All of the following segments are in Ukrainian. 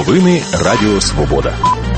Новини Радіо Свобода.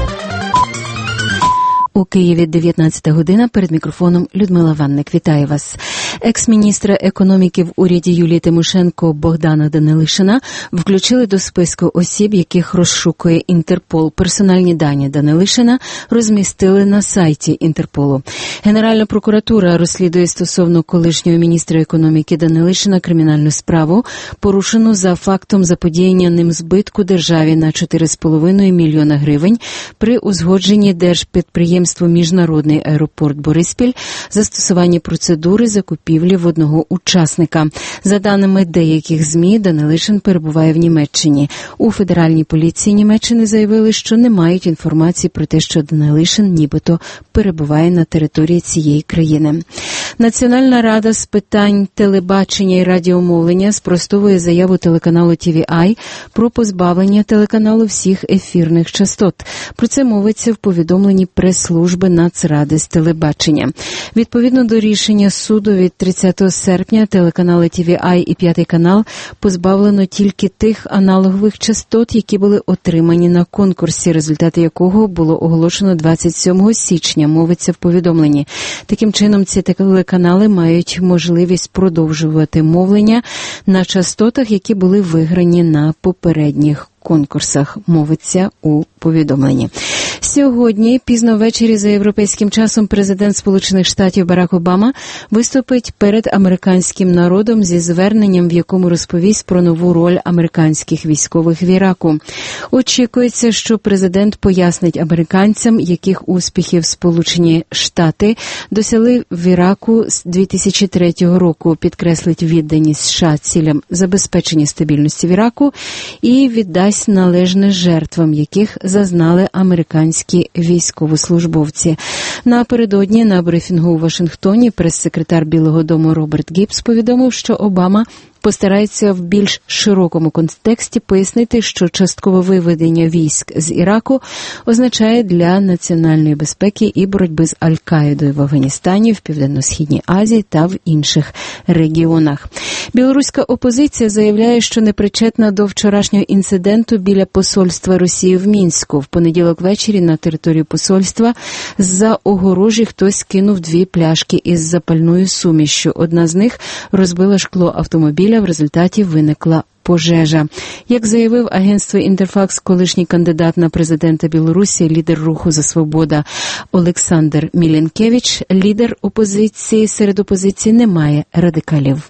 У Києві 19 година. Перед мікрофоном Людмила Ванник. Вітаю вас. Екс-міністра економіки в уряді Юлії Тимошенко Богдана Данилишина включили до списку осіб, яких розшукує Інтерпол. Персональні дані Данилишина розмістили на сайті Інтерполу. Генеральна прокуратура розслідує стосовно колишнього міністра економіки Данилишина кримінальну справу, порушену за фактом заподіяння ним збитку державі на 4,5 мільйона гривень при узгодженні держпідприємства Міжнародний аеропорт Бориспіль, застосуванні процедури закупівлі в одного учасника. За даними деяких ЗМІ, Данилишин перебуває в Німеччині. У Федеральній поліції Німеччини заявили, що не мають інформації про те, що Данилишин нібито перебуває на території цієї країни. Національна рада з питань телебачення і радіомовлення спростовує заяву телеканалу TVI про позбавлення телеканалу всіх ефірних частот. Про це мовиться в повідомленні прес-служби Нацради з телебачення. Відповідно до рішення суду від 30 серпня телеканали TVI і П'ятий канал позбавлено тільки тих аналогових частот, які були отримані на конкурсі, результати якого було оголошено 27 січня, мовиться в повідомленні. Таким чином, ці телеканали мають можливість продовжувати мовлення на частотах, які були виграні на попередніх конкурсах, мовиться у повідомленні. Сьогодні, пізно ввечері за європейським часом, президент Сполучених Штатів Барак Обама виступить перед американським народом зі зверненням, в якому розповість про нову роль американських військових в Іраку. Очікується, що президент пояснить американцям, яких успіхів Сполучені Штати досягли в Іраку з 2003 року, підкреслить відданість США цілям забезпечення стабільності в Іраку і віддасть належне жертвам, яких зазнали американські військовослужбовці. Напередодні на брифінгу у Вашингтоні прес-секретар Білого дому Роберт Гіббс повідомив, що Обама постарається в більш широкому контексті пояснити, що часткове виведення військ з Іраку означає для національної безпеки і боротьби з Аль-Каїдою в Афганістані, в Південно-Східній Азії та в інших регіонах. Білоруська опозиція заявляє, що не причетна до вчорашнього інциденту біля посольства Росії в Мінську. В понеділок ввечері на територію посольства з-за огорожі хтось кинув 2 пляшки із запальною сумішшю. Одна з них розбила шкло автомобіля, в результаті виникла пожежа. Як заявив агентство «Інтерфакс» колишній кандидат на президента Білорусі, лідер руху «За свобода» Олександр Міленкевич, лідер опозиції, серед опозиції немає радикалів.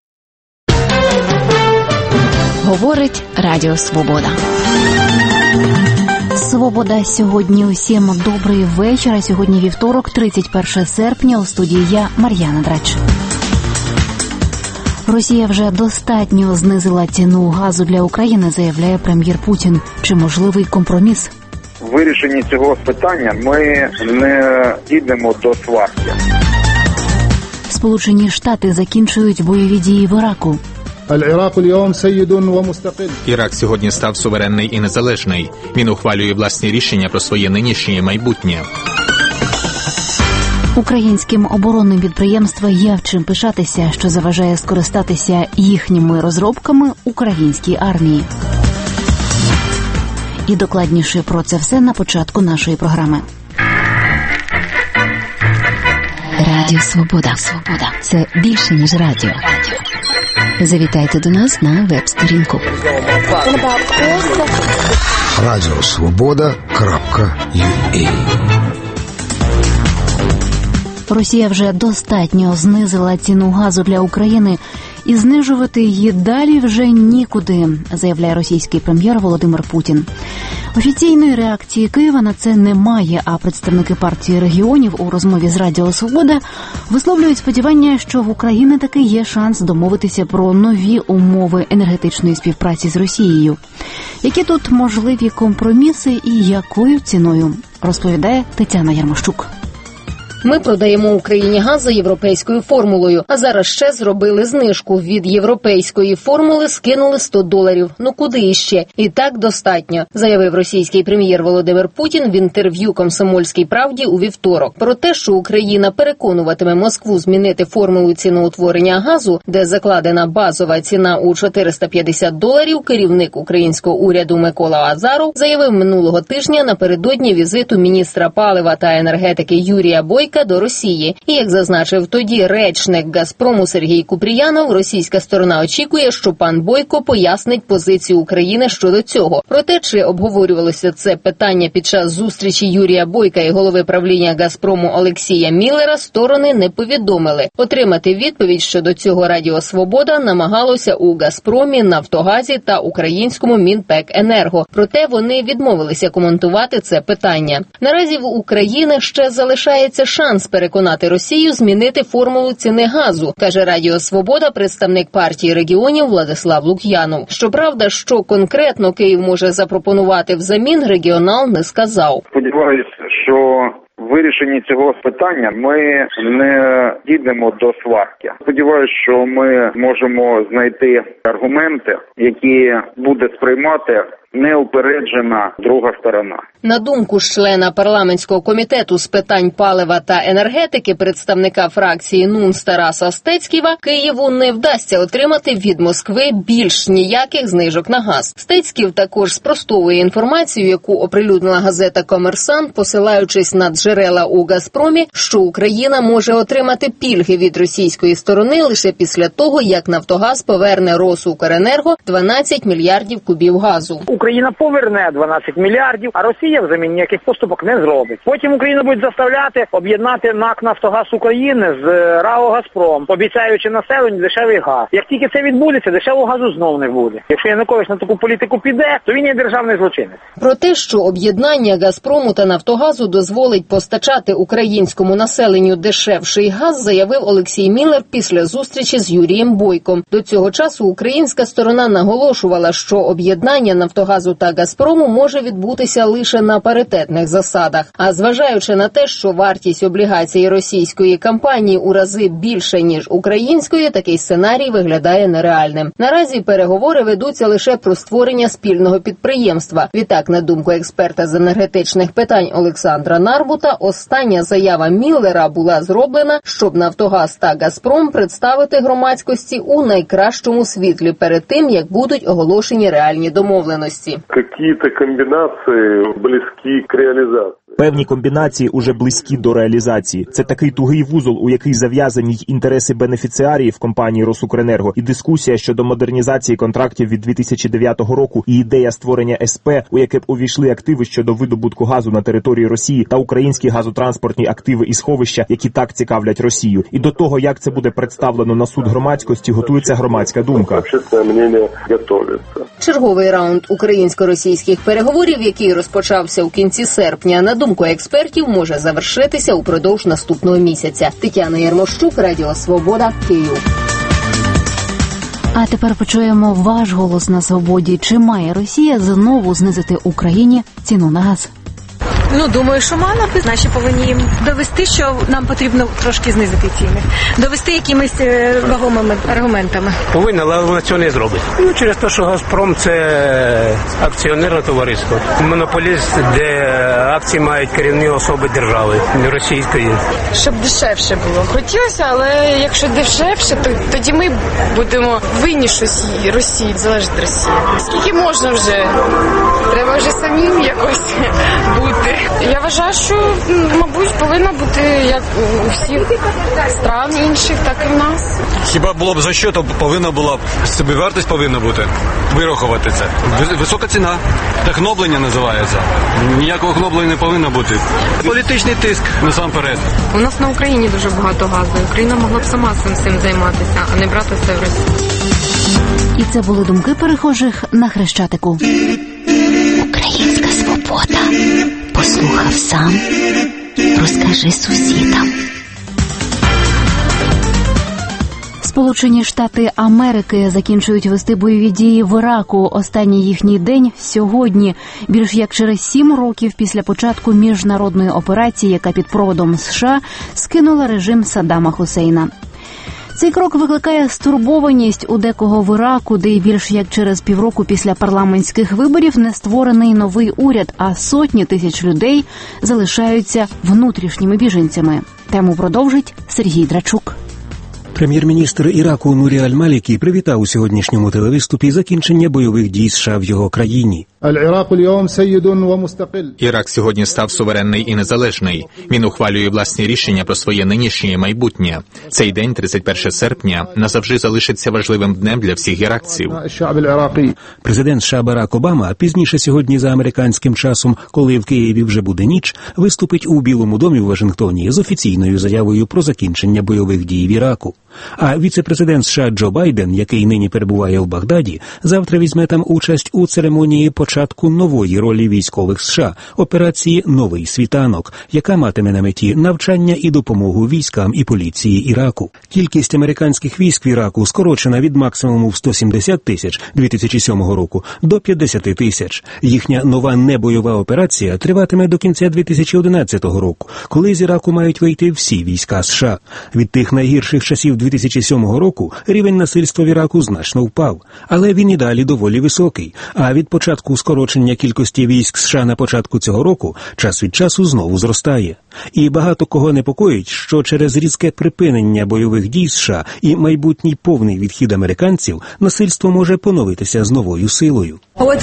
Говорить Радіо Свобода. Свобода сьогодні усім добрий вечір. Сьогодні вівторок, 31 серпня, у студії я, Мар'яна Драч. Росія вже достатньо знизила ціну газу для України, заявляє прем'єр Путін. Чи можливий компроміс? В вирішенні цього питання ми не дійдемо до сварки. Сполучені Штати закінчують бойові дії в Іраку. Ірак сьогодні став суверенний і незалежний. Він ухвалює власні рішення про своє нинішнє і майбутнє. Українським оборонним підприємствам є в чим пишатися, що заважає скористатися їхніми розробками українській армії. І докладніше про це все на початку нашої програми. Радіо Свобода. Це більше, ніж радіо. Завітайте до нас на веб-сторінку. Радіосвобода.ua. Росія вже достатньо знизила ціну газу для України, і знижувати її далі вже нікуди, заявляє російський прем'єр Володимир Путін. Офіційної реакції Києва на це немає, а представники партії регіонів у розмові з Радіо Свобода висловлюють сподівання, що в Україні таки є шанс домовитися про нові умови енергетичної співпраці з Росією. Які тут можливі компроміси і якою ціною, розповідає Тетяна Ярмощук. Ми продаємо Україні газ за європейською формулою, а зараз ще зробили знижку. Від європейської формули скинули $100. Ну куди іще? І так достатньо, заявив російський прем'єр Володимир Путін в інтерв'ю «Комсомольській правді» у вівторок. Про те, що Україна переконуватиме Москву змінити формулу ціноутворення газу, де закладена базова ціна у $450, керівник українського уряду Микола Азаров заявив минулого тижня напередодні візиту міністра палива та енергетики Юрія Бойка до Росії. І, як зазначив тоді речник «Газпрому» Сергій Купріянов, російська сторона очікує, що пан Бойко пояснить позицію України щодо цього. Проте, чи обговорювалося це питання під час зустрічі Юрія Бойка і голови правління «Газпрому» Олексія Міллера, сторони не повідомили. Отримати відповідь щодо цього Радіо Свобода намагалося у «Газпромі», «Нафтогазі» та українському Мінпекенерго. Проте вони відмовилися коментувати це питання. Наразі в Україні ще залишається шанс переконати Росію змінити формулу ціни газу, каже Радіо Свобода представник партії регіонів Владислав Лук'янов. Щоправда, що конкретно Київ може запропонувати взамін, регіонал не сказав. Сподіваюся, що в вирішенні цього питання ми не дійдемо до сварки. Сподіваюся, що ми зможемо знайти аргументи, які буде сприймати неупереджена друга сторона. На думку члена парламентського комітету з питань палива та енергетики, представника фракції НУНС Тараса Стецьківа, Києву не вдасться отримати від Москви більш ніяких знижок на газ. Стецьків також спростовує інформацію, яку оприлюднила газета «Комерсант», посилаючись на джерела у «Газпромі», що Україна може отримати пільги від російської сторони лише після того, як «Нафтогаз» поверне Росукренерго 12 мільярдів кубів газу. Україна поверне 12 мільярдів, а Росія взамін ніяких поступок не зробить. Потім Україна буде заставляти об'єднати НАК «Нафтогаз України» з РАО «Газпром», обіцяючи населенню дешевий газ. Як тільки це відбудеться, дешевого газу знову не буде. Якщо Янукович на таку політику піде, то він є державний злочинець. Про те, що об'єднання «Газпрому» та «Нафтогазу» дозволить постачати українському населенню дешевший газ, заявив Олексій Міллер після зустрічі з Юрієм Бойком. До цього часу українська сторона наголошувала, що об'єднання «Нафтогазу» та «Газпрому» може відбутися лише на паритетних засадах. А зважаючи на те, що вартість облігацій російської компанії у рази більше, ніж української, такий сценарій виглядає нереальним. Наразі переговори ведуться лише про створення спільного підприємства. Відтак, на думку експерта з енергетичних питань Олександра Нарбута, остання заява Міллера була зроблена, щоб «Нафтогаз» та «Газпром» представити громадськості у найкращому світлі перед тим, як будуть оголошені реальні домовленості. Какие-то комбинации близки к реализации. Певні комбінації уже близькі до реалізації. Це такий тугий вузол, у який зав'язані й інтереси бенефіціаріїв компанії «Росукренерго», і дискусія щодо модернізації контрактів від 2009 року, і ідея створення СП, у яке б увійшли активи щодо видобутку газу на території Росії та українські газотранспортні активи і сховища, які так цікавлять Росію. І до того, як це буде представлено на суд громадськості, готується громадська думка. Черговий раунд українсько-російських переговорів, який розпочався у кінці серпня, на думку експертів, може завершитися упродовж наступного місяця. Тетяна Ярмощук, Радіо Свобода, Київ. А тепер почуємо ваш голос на свободі. Чи має Росія знову знизити Україні ціну на газ? Думаю, що мало б. Наші повинні їм довести, що нам потрібно трошки знизити ціни. Довести якимись вагомими аргументами. Повинна, але вона цього не зробить. Через те, що «Газпром» – це акціонерне товариство. Монополіст, де акції мають керівні особи держави, не російської. Щоб дешевше було. Хотілося, але якщо дешевше, то тоді ми будемо винні щось Росії, залежить від Росії. Скільки можна вже? Треба вже самим якось бути. Я вважаю, що, мабуть, повинна бути як у всіх стран інших, так і в нас. Хіба було б за що, то повинна була, собівартість повинна бути, вирахувати це. Висока ціна, так гноблення називається. Ніякого гноблення не повинно бути. Політичний тиск, насамперед. У нас на Україні дуже багато газу. Україна могла б сама цим займатися, а не брати все в Росії. І це були думки перехожих на Хрещатику. Українська свобода. Послухав сам, розкажи сусідам. Сполучені Штати Америки закінчують вести бойові дії в Іраку. Останній їхній день сьогодні, більш як через 7 років після початку міжнародної операції, яка під проводом США скинула режим Саддама Хусейна. Цей крок викликає стурбованість у декого в Іраку, де й більш як через півроку після парламентських виборів не створений новий уряд, а сотні тисяч людей залишаються внутрішніми біженцями. Тему продовжить Сергій Драчук. Прем'єр-міністр Іраку Нурі Аль-Малікі привітав у сьогоднішньому телевиступі закінчення бойових дій США в його країні. Ірак сьогодні став суверенний і незалежний. Він ухвалює власні рішення про своє нинішнє і майбутнє. Цей день, 31 серпня, назавжди залишиться важливим днем для всіх іракців. Президент США Барак Обама пізніше сьогодні за американським часом, коли в Києві вже буде ніч, виступить у Білому домі в Вашингтоні з офіційною заявою про закінчення бойових дій в Іраку. А віце-президент США Джо Байден, який нині перебуває в Багдаді, завтра візьме там участь у церемонії початку нової ролі військових США – операції «Новий світанок», яка матиме на меті навчання і допомогу військам і поліції Іраку. Кількість американських військ в Іраку скорочена від максимуму в 170 тисяч 2007 року до 50 тисяч. Їхня нова небойова операція триватиме до кінця 2011 року, коли з Іраку мають вийти всі війська США. Від тих найгірших часів 2007 року рівень насильства в Іраку значно впав, але він і далі доволі високий, а від початку скорочення кількості військ США на початку цього року час від часу знову зростає. І багато кого непокоїть, що через різке припинення бойових дій США і майбутній повний відхід американців насильство може поновитися з новою силою.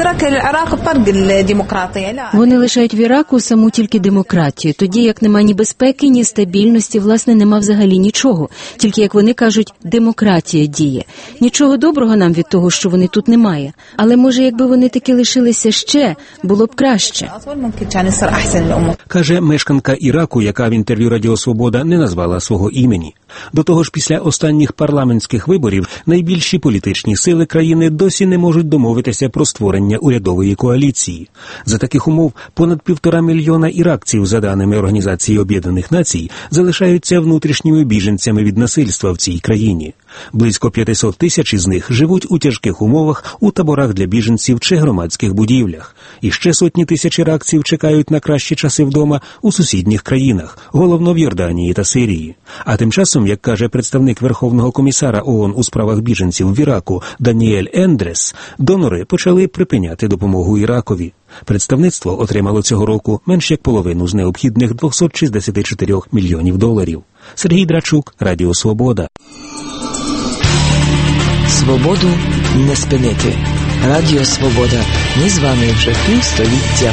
Вони лишають в Іраку саму тільки демократію, тоді як нема ні безпеки, ні стабільності, власне, нема взагалі нічого. Тільки, як вони кажуть, демократія діє. Нічого доброго нам від того, що вони тут немає. Але, може, якби вони таки лишилися ще, було б краще. Каже мешканка Іраку, яка в інтерв'ю Радіо Свобода не назвала свого імені. До того ж, після останніх парламентських виборів найбільші політичні сили країни досі не можуть домовитися про створення урядової коаліції. За таких умов понад 1,5 мільйона іракців, за даними Організації Об'єднаних Націй, залишаються внутрішніми біженцями від насильства в цій країні. Близько 500 тисяч із них живуть у тяжких умовах у таборах для біженців чи громадських будівлях. І ще сотні тисяч іракців чекають на кращі часи вдома у сусідніх країнах, головно в Йорданії та Сирії. А тим часом, як каже представник Верховного комісара ООН у справах біженців в Іраку Даніель Ендрес, донори почали припиняти допомогу Іракові. Представництво отримало цього року менш як половину з необхідних $264 мільйонів. Сергій Драчук, Радіо Свобода. Свободу не спинити. Радіо Свобода. Ми з вами вже півстоліття.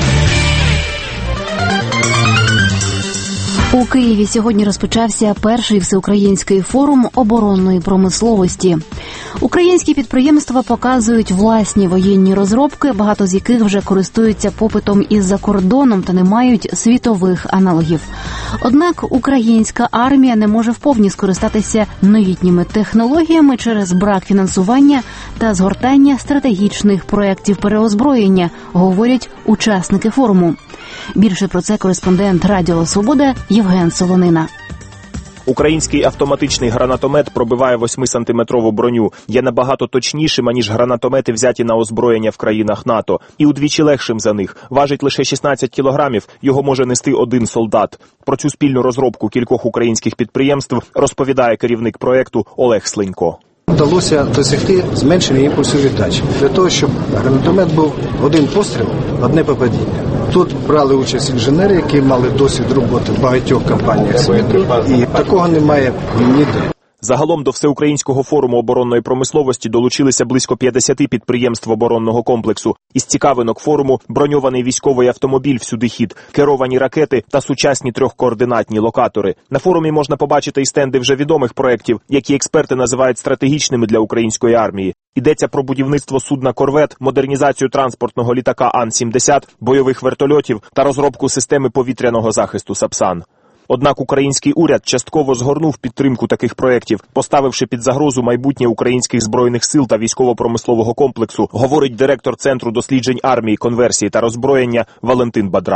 У Києві сьогодні розпочався перший всеукраїнський форум оборонної промисловості. Українські підприємства показують власні воєнні розробки, багато з яких вже користуються попитом із-за кордоном та не мають світових аналогів. Однак українська армія не може вповні скористатися новітніми технологіями через брак фінансування та згортання стратегічних проєктів переозброєння, говорять учасники форуму. Більше про це кореспондент Радіо Свобода Євген Солонина. Український автоматичний гранатомет пробиває 8-сантиметрову броню, є набагато точнішим, аніж гранатомети, взяті на озброєння в країнах НАТО, і удвічі легшим за них. Важить лише 16 кілограмів, його може нести один солдат. Про цю спільну розробку кількох українських підприємств розповідає керівник проєкту Олег Слинько. Вдалося досягти зменшення імпульсу віддачі. Для того, щоб гранатомет був один постріл, одне попадіння. Тут брали участь інженери, які мали досвід роботи в багатьох компаніях світу, і такого немає ніде. Загалом до Всеукраїнського форуму оборонної промисловості долучилися близько 50 підприємств оборонного комплексу. Із цікавинок форуму – броньований військовий автомобіль всюдихід, керовані ракети та сучасні трьохкоординатні локатори. На форумі можна побачити і стенди вже відомих проєктів, які експерти називають стратегічними для української армії. Йдеться про будівництво судна «Корвет», модернізацію транспортного літака Ан-70, бойових вертольотів та розробку системи повітряного захисту «Сапсан». Однак український уряд частково згорнув підтримку таких проєктів, поставивши під загрозу майбутнє українських збройних сил та військово-промислового комплексу, говорить директор Центру досліджень армії, конверсії та роззброєння Валентин Бадрак.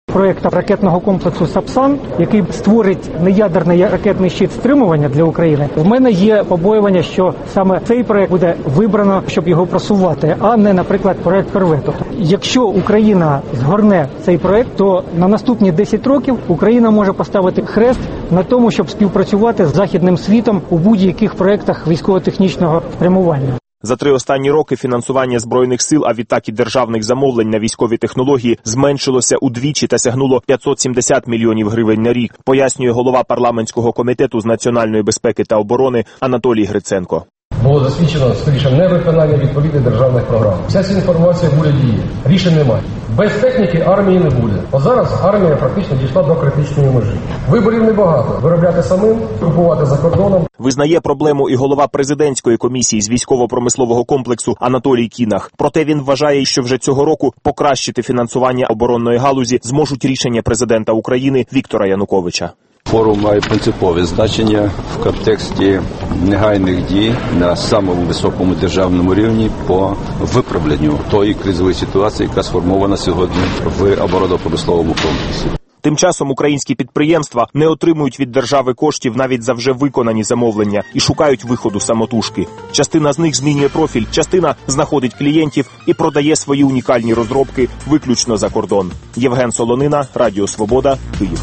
Проєкт ракетного комплексу «Сапсан», який створить неядерний ракетний щит стримування для України, в мене є побоювання, що саме цей проєкт буде вибрано, щоб його просувати, а не, наприклад, проєкт корвету. Якщо Україна згорне цей проєкт, то на наступні 10 років Україна може поставити хрест на тому, щоб співпрацювати з західним світом у будь-яких проєктах військово-технічного спрямування. За 3 останні роки фінансування Збройних сил, а відтак і державних замовлень на військові технології зменшилося удвічі та сягнуло 570 мільйонів гривень на рік, пояснює голова парламентського комітету з національної безпеки та оборони Анатолій Гриценко. Було засвідчено, скоріше, невиконання відповідних державних програм. Вся ця інформація в уряді є. Рішень немає. Без техніки армії не буде. От зараз армія практично дійшла до критичної межі. Виборів небагато. Виробляти самим, купувати за кордоном. Визнає проблему і голова президентської комісії з військово-промислового комплексу Анатолій Кінах. Проте він вважає, що вже цього року покращити фінансування оборонної галузі зможуть рішення президента України Віктора Януковича. Форум має принципове значення в контексті негайних дій на самому високому державному рівні по виправленню тої кризової ситуації, яка сформована сьогодні в оборонно-промисловому комплексі. Тим часом українські підприємства не отримують від держави коштів навіть за вже виконані замовлення і шукають виходу самотужки. Частина з них змінює профіль, частина знаходить клієнтів і продає свої унікальні розробки виключно за кордон. Євген Солонина, Радіо Свобода, Київ.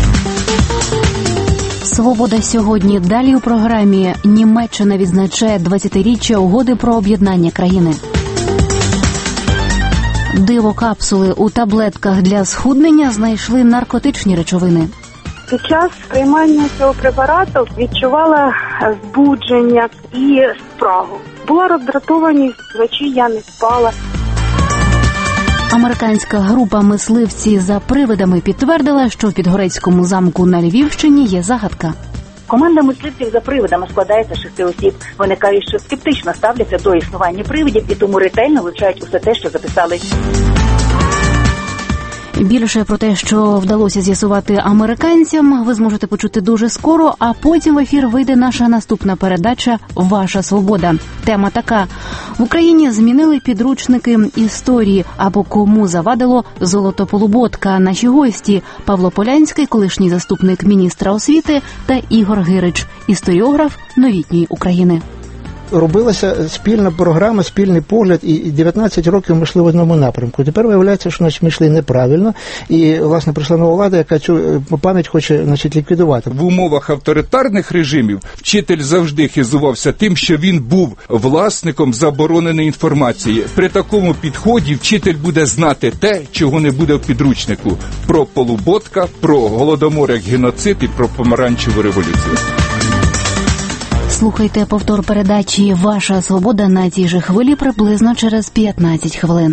«Свобода сьогодні». Далі у програмі Німеччина відзначає 20-річчя угоди про об'єднання країни. Диво-капсули у таблетках для схуднення знайшли наркотичні речовини. Під час приймання цього препарату відчувала збудження і спрагу. Була роздратованість, вночі я не спала. Американська група «Мисливці за привидами» підтвердила, що в Підгорецькому замку на Львівщині є загадка. Команда мисливців за привидами складається з 6 осіб. Вони кажуть, що скептично ставляться до існування привидів і тому ретельно вивчають усе те, що записали. Більше про те, що вдалося з'ясувати американцям, ви зможете почути дуже скоро, а потім в ефір вийде наша наступна передача «Ваша свобода». Тема така: в Україні змінили підручники історії, або кому завадило золото Полуботка. Наші гості – Павло Полянський, колишній заступник міністра освіти, та Ігор Гирич, історіограф новітньої України. Робилася спільна програма, спільний погляд, і 19 років ми йшли в одному напрямку. Тепер виявляється, що ми йшли неправильно, і, власне, прийшла нова влада, яка цю пам'ять хоче, ліквідувати. В умовах авторитарних режимів вчитель завжди хизувався тим, що він був власником забороненої інформації. При такому підході вчитель буде знати те, чого не буде в підручнику. Про Полуботка, про Голодомор як геноцид і про помаранчеву революцію. Слухайте повтор передачі «Ваша свобода» на цій же хвилі приблизно через 15 хвилин.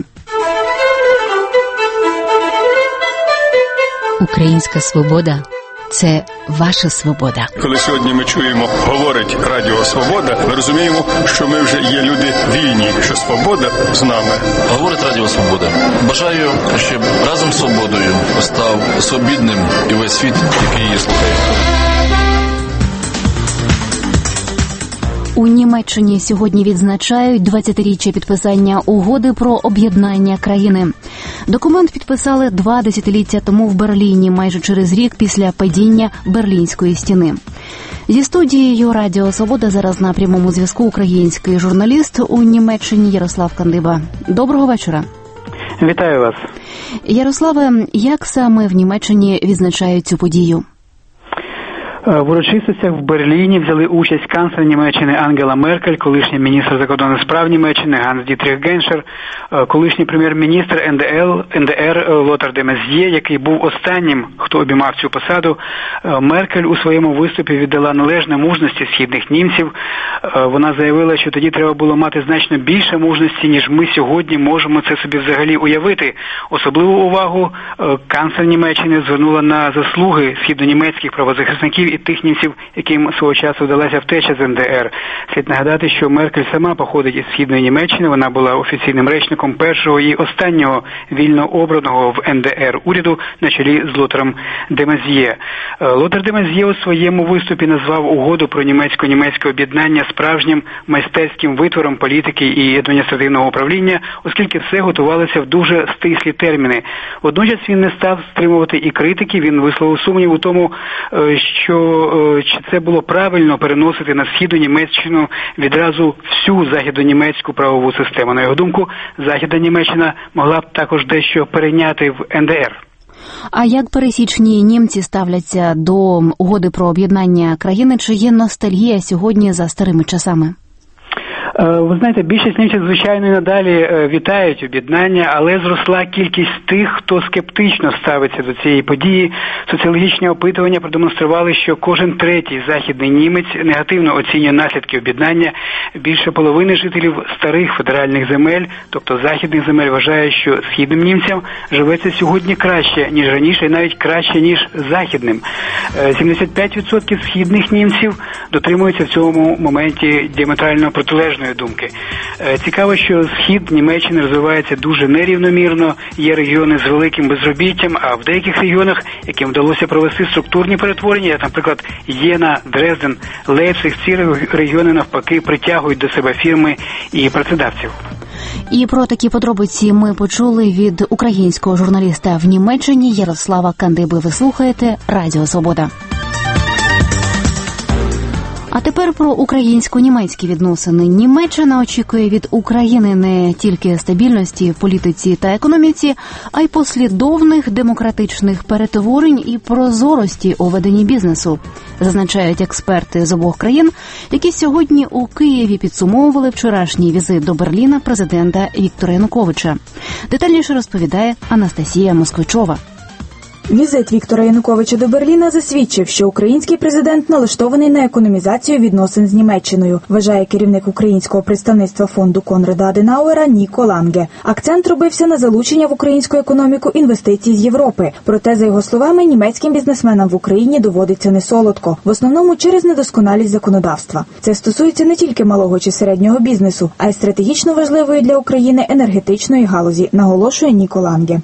Українська свобода – це ваша свобода. Коли сьогодні ми чуємо, говорить Радіо Свобода, ми розуміємо, що ми вже є люди вільні, що свобода з нами. Говорить Радіо Свобода. Бажаю, щоб разом з свободою став свобідним і весь світ, який її слухає. У Німеччині сьогодні відзначають 20-річчя підписання угоди про об'єднання країни. Документ підписали 2 десятиліття тому в Берліні, майже через рік після падіння Берлінської стіни. Зі студією Радіо Свобода зараз на прямому зв'язку український журналіст у Німеччині Ярослав Кандиба. Доброго вечора. Вітаю вас. Ярославе, як саме в Німеччині відзначають цю подію? В урочистостях в Берліні взяли участь канцлер Німеччини Ангела Меркель, колишній міністр закордонних справ Німеччини Ганс-Дітріх Геншер, колишній прем'єр-міністр НДР Лотар де Мез'є, який був останнім, хто обіймав цю посаду. Меркель у своєму виступі віддала належне мужності східних німців. Вона заявила, що тоді треба було мати значно більше мужності, ніж ми сьогодні можемо це собі взагалі уявити. Особливу увагу канцлер Німеччини звернула на заслуги східнонімецьких правозахисників і тих німців, яким свого часу вдалася втеча з НДР. Слід нагадати, що Меркель сама походить із Східної Німеччини, вона була офіційним речником першого і останнього вільно обраного в НДР уряду на чолі з Лотаром де Мезьє. Лотар де Мезьє у своєму виступі назвав угоду про німецько-німецьке об'єднання справжнім майстерським витвором політики і адміністративного управління, оскільки все готувалося в дуже стислі терміни. Водночас він не став стримувати і критики, він висловив сумнів у тому, що чи це було правильно переносити на Східну Німеччину відразу всю західнонімецьку правову систему. На його думку, Західна Німеччина могла б також дещо перейняти в НДР. А як пересічні німці ставляться до угоди про об'єднання країни? Чи є ностальгія сьогодні за старими часами? Ви знаєте, більшість німців, звичайно, і надалі вітають об'єднання, але зросла кількість тих, хто скептично ставиться до цієї події. Соціологічні опитування продемонстрували, що кожен третій західний німець негативно оцінює наслідки об'єднання. Більше половини жителів старих федеральних земель, тобто західних земель, вважає, що східним німцям живеться сьогодні краще, ніж раніше, і навіть краще, ніж західним. 75% східних німців дотримуються в цьому моменті діаметрально протилежної думки. Цікаво, що схід Німеччини розвивається дуже нерівномірно, є регіони з великим безробіттям, а в деяких регіонах, яким вдалося провести структурні перетворення, як, наприклад, Єна, Дрезден, Лейпциг, ці регіони навпаки притягують до себе фірми і працедавців. І про такі подробиці ми почули від українського журналіста в Німеччині Ярослава Кандиби. Ви слухаєте Радіо Свобода. А тепер про українсько-німецькі відносини. Німеччина очікує від України не тільки стабільності в політиці та економіці, а й послідовних демократичних перетворень і прозорості у веденні бізнесу, зазначають експерти з обох країн, які сьогодні у Києві підсумовували вчорашній візит до Берліна президента Віктора Януковича. Детальніше розповідає Анастасія Москвичова. Візит Віктора Януковича до Берліна засвідчив, що український президент налаштований на економізацію відносин з Німеччиною, вважає керівник українського представництва фонду Конрада Аденауера Ніко Ланге. Акцент робився на залучення в українську економіку інвестицій з Європи. Проте, за його словами, німецьким бізнесменам в Україні доводиться несолодко, в основному через недосконалість законодавства. Це стосується не тільки малого чи середнього бізнесу, а й стратегічно важливої для України енергетичної галузі, наголошує Ніко Ланге.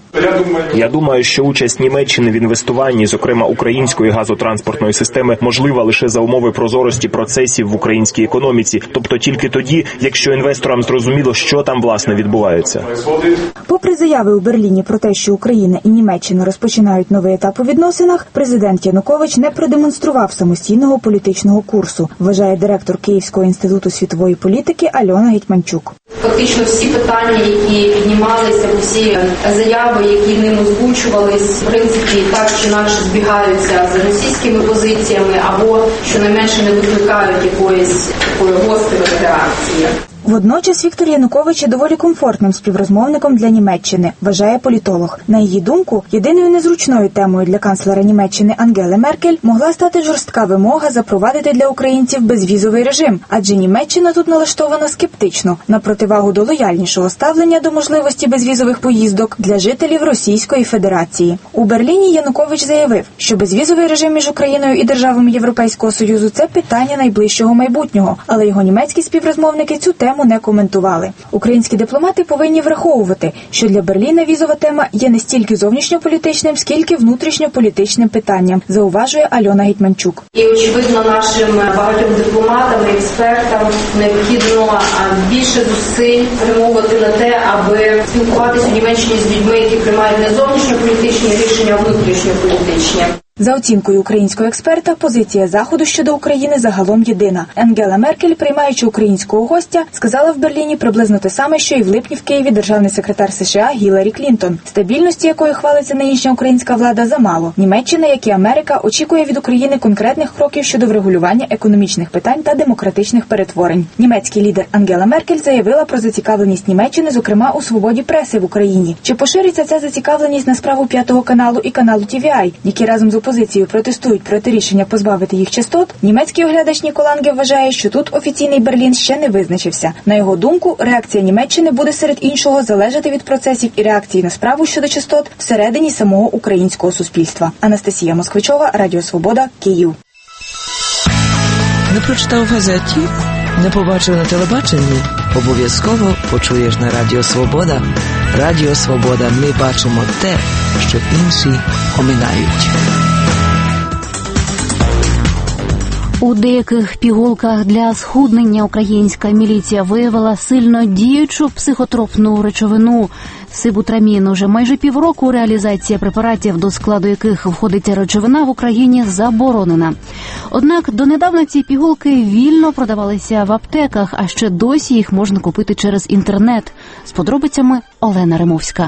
Я думаю, що участь Німеччини в інвестуванні, зокрема української газотранспортної системи, можлива лише за умови прозорості процесів в українській економіці, тобто тільки тоді, якщо інвесторам зрозуміло, що там власне відбувається. Попри заяви у Берліні про те, що Україна і Німеччина розпочинають новий етап у відносинах, президент Янукович не продемонстрував самостійного політичного курсу, вважає директор Київського інституту світової політики Альона Гетьманчук. Фактично всі питання, які піднімалися, всі заяви, які ним озвучувались, в принципі, так чи інакше збігаються з російськими позиціями або, щонайменше, не викликають якоїсь такої гострої реакції. Водночас Віктор Янукович є доволі комфортним співрозмовником для Німеччини, вважає політолог. На її думку, єдиною незручною темою для канцлера Німеччини Ангели Меркель могла стати жорстка вимога запровадити для українців безвізовий режим, адже Німеччина тут налаштована скептично, на противагу до лояльнішого ставлення до можливості безвізових поїздок для жителів Російської Федерації. У Берліні Янукович заявив, що безвізовий режим між Україною і державами Європейського Союзу – це питання найближчого майбутнього, але його німецькі співрозмовники цю тему не коментували. Українські дипломати повинні враховувати, що для Берліна візова тема є не стільки зовнішньополітичним, скільки внутрішньополітичним питанням, зауважує Альона Гетьманчук. І, очевидно, нашим багатьом дипломатам і експертам необхідно більше зусиль спрямовувати на те, аби спілкуватися у Німеччині з людьми, які приймають не зовнішньополітичні рішення, а внутрішньополітичні. За оцінкою українського експерта, позиція Заходу щодо України загалом єдина. Ангела Меркель, приймаючи українського гостя, сказала в Берліні приблизно те саме, що і в липні в Києві державний секретар США Гіларі Клінтон. Стабільності, якою хвалиться нинішня українська влада, замало. Німеччина, як і Америка, очікує від України конкретних кроків щодо врегулювання економічних питань та демократичних перетворень. Німецький лідер Ангела Меркель заявила про зацікавленість Німеччини, зокрема, у свободі преси в Україні. Чи пошириться ця зацікавленість на справу П'ятого каналу і каналу TVI, які разом з опозицією протестують проти рішення позбавити їх частот, німецький оглядач Ніко Ланге вважає, що тут офіційний Берлін ще не визначився. На його думку, реакція Німеччини буде серед іншого залежати від процесів і реакції на справу щодо частот всередині самого українського суспільства. Анастасія Москвичова, Радіо Свобода, Київ. Не прочитав в газеті? Не побачив на телебаченні? Обов'язково почуєш на Радіо Свобода. Радіо Свобода. Ми бачимо те, що інші оминають. У деяких пігулках для схуднення українська міліція виявила сильно діючу психотропну речовину – сибутрамін. Уже майже півроку реалізація препаратів, до складу яких входить речовина, в Україні заборонена. Однак донедавна ці пігулки вільно продавалися в аптеках, а ще досі їх можна купити через інтернет. З подробицями Олена Римовська.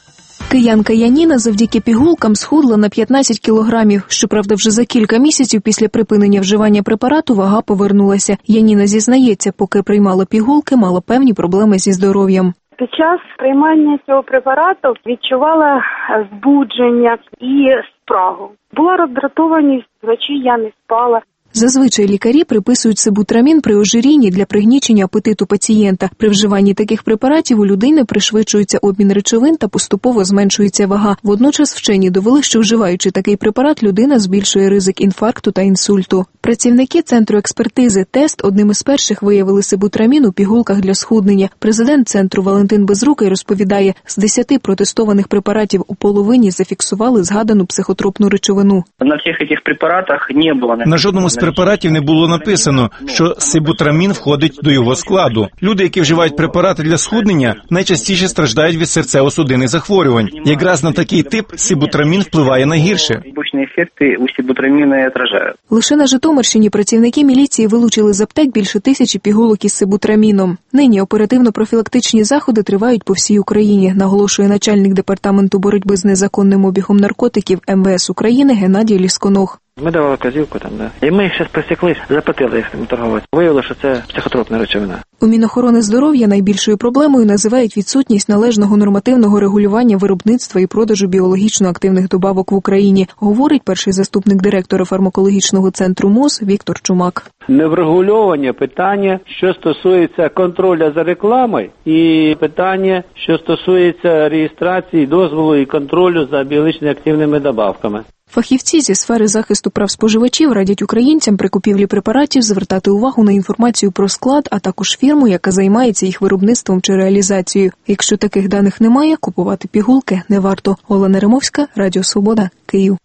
Киянка Яніна завдяки пігулкам схудла на 15 кілограмів. Щоправда, вже за кілька місяців після припинення вживання препарату вага повернулася. Яніна зізнається, поки приймала пігулки, мала певні проблеми зі здоров'ям. Під час приймання цього препарату відчувала збудження і спрагу. Була роздратованість, вночі я не спала. Зазвичай лікарі приписують сибутрамін при ожирінні для пригнічення апетиту пацієнта. При вживанні таких препаратів у людини пришвидшується обмін речовин та поступово зменшується вага. Водночас вчені довели, що вживаючи такий препарат, людина збільшує ризик інфаркту та інсульту. Працівники Центру експертизи «Тест» одним із перших виявили сибутрамін у пігулках для схуднення. Президент центру Валентин Безрукий розповідає, з 10 протестованих препаратів у половині зафіксували згадану психотропну речовину. На всіх цих препаратах не було на жодному з препаратів не було написано, що сибутрамін входить до його складу. Люди, які вживають препарати для схуднення, найчастіше страждають від серцево-судинних захворювань. Якраз на такий тип сибутрамін впливає найгірше. Побічні ефекти у сибутраміну відражають. Лише на Житомирщині працівники міліції вилучили з аптек більше 1000 пігулок із сибутраміном. Нині оперативно-профілактичні заходи тривають по всій Україні, наголошує начальник департаменту боротьби з незаконним обігом наркотиків МВС України Геннадій Лісконог. Ми давали вказівку там, да. І ми їх зараз присікли, запитали їх там торгувати. Виявили, що це психотропна речовина. У Мінохорони здоров'я найбільшою проблемою називають відсутність належного нормативного регулювання виробництва і продажу біологічно активних добавок в Україні, говорить перший заступник директора фармакологічного центру МОЗ Віктор Чумак. Неврегульовання питання, що стосується контролю за рекламою, і питання, що стосується реєстрації, дозволу і контролю за біологічно активними добавками. Фахівці зі сфери захисту прав споживачів радять українцям при купівлі препаратів звертати увагу на інформацію про склад, а також фірму, яка займається їх виробництвом чи реалізацією. Якщо таких даних немає, купувати пігулки не варто. Олена Римовська, Радіо Свобода, Київ.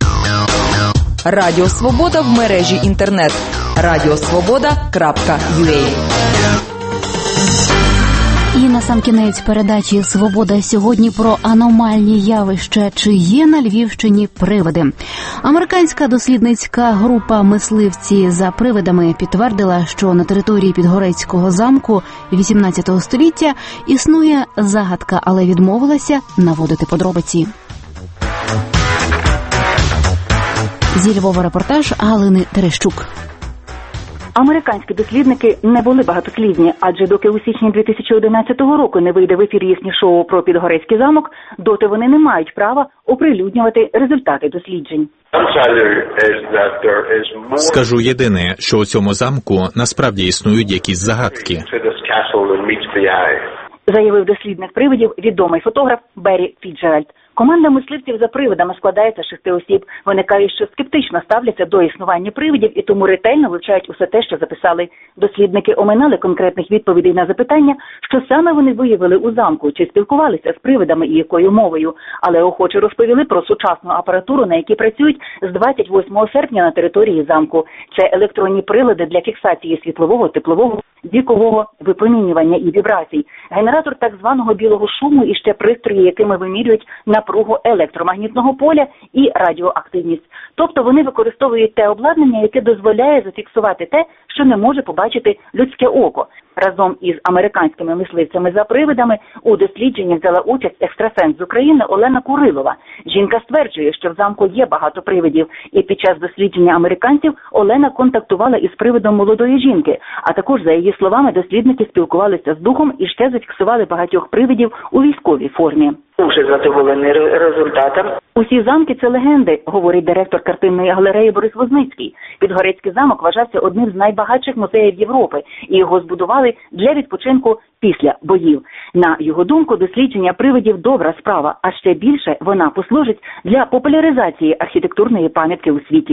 Радіо Свобода в мережі інтернет. radiosvoboda.ua. І насамкінець передачі «Свобода» сьогодні про аномальні явища. Чи є на Львівщині привиди? Американська дослідницька група «Мисливці за привидами» підтвердила, що на території Підгорецького замку 18 століття існує загадка, але відмовилася наводити подробиці. Зі Львова репортаж Галини Терещук. Американські дослідники не були багатослівні, адже доки у січні 2011 року не вийде в ефір їхнє шоу про Підгорецький замок, доти вони не мають права оприлюднювати результати досліджень. Скажу єдине, що у цьому замку насправді існують якісь загадки. Заявив дослідник привидів відомий фотограф Беррі Фіцджеральд. Команда мисливців за привидами складається з 6 осіб. Вони кажуть, що скептично ставляться до існування привидів і тому ретельно вивчають усе те, що записали. Дослідники оминали конкретних відповідей на запитання, що саме вони виявили у замку, чи спілкувалися з привидами і якою мовою. Але охоче розповіли про сучасну апаратуру, на якій працюють з 28 серпня на території замку. Це електронні прилади для фіксації світлового, теплового, звукового випромінювання і вібрацій, генератор так званого білого шуму і ще пристрої, якими вимірюють напругу електромагнітного поля і радіоактивність. Тобто вони використовують те обладнання, яке дозволяє зафіксувати те, що не може побачити людське око. Разом із американськими мисливцями за привидами у дослідженні взяла участь екстрасенс з України Олена Курилова. Жінка стверджує, що в замку є багато привидів, і під час дослідження американців Олена контактувала із привидом молодої жінки, а також, за її словами, дослідники спілкувалися з духом і ще зафіксували багатьох привидів у військовій формі. Дуже задоволений результатом. Усі замки – це легенди, говорить директор картинної галереї Борис Возницький. Підгорецький замок вважався одним з найбагатших музеїв Європи, і його збудували для відпочинку після боїв. На його думку, дослідження привидів – добра справа, а ще більше вона послужить для популяризації архітектурної пам'ятки у світі.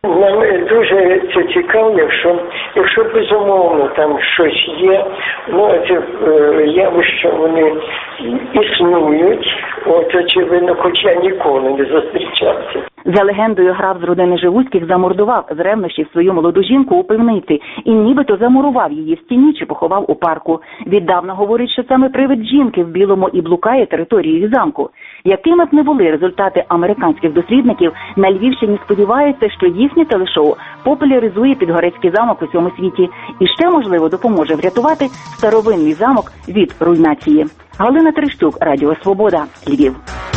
Нам дуже це цікаво, якщо безумовно там щось є, це явища, вони існують, очевидно, хоча ніколи не зустрічався. За легендою, граф з родини Живуцьких замордував з ревнощів свою молоду жінку у пивниці і нібито замурував її в стіні чи поховав у парку. Віддавна говорить, що саме привид жінки в білому і блукає територією замку. Якими б не були результати американських дослідників, на Львівщині сподіваються, що їхнє телешоу популяризує Підгорецький замок у цьому світі і ще, можливо, допоможе врятувати старовинний замок від руйнації. Галина Терещук, Радіо Свобода, Львів.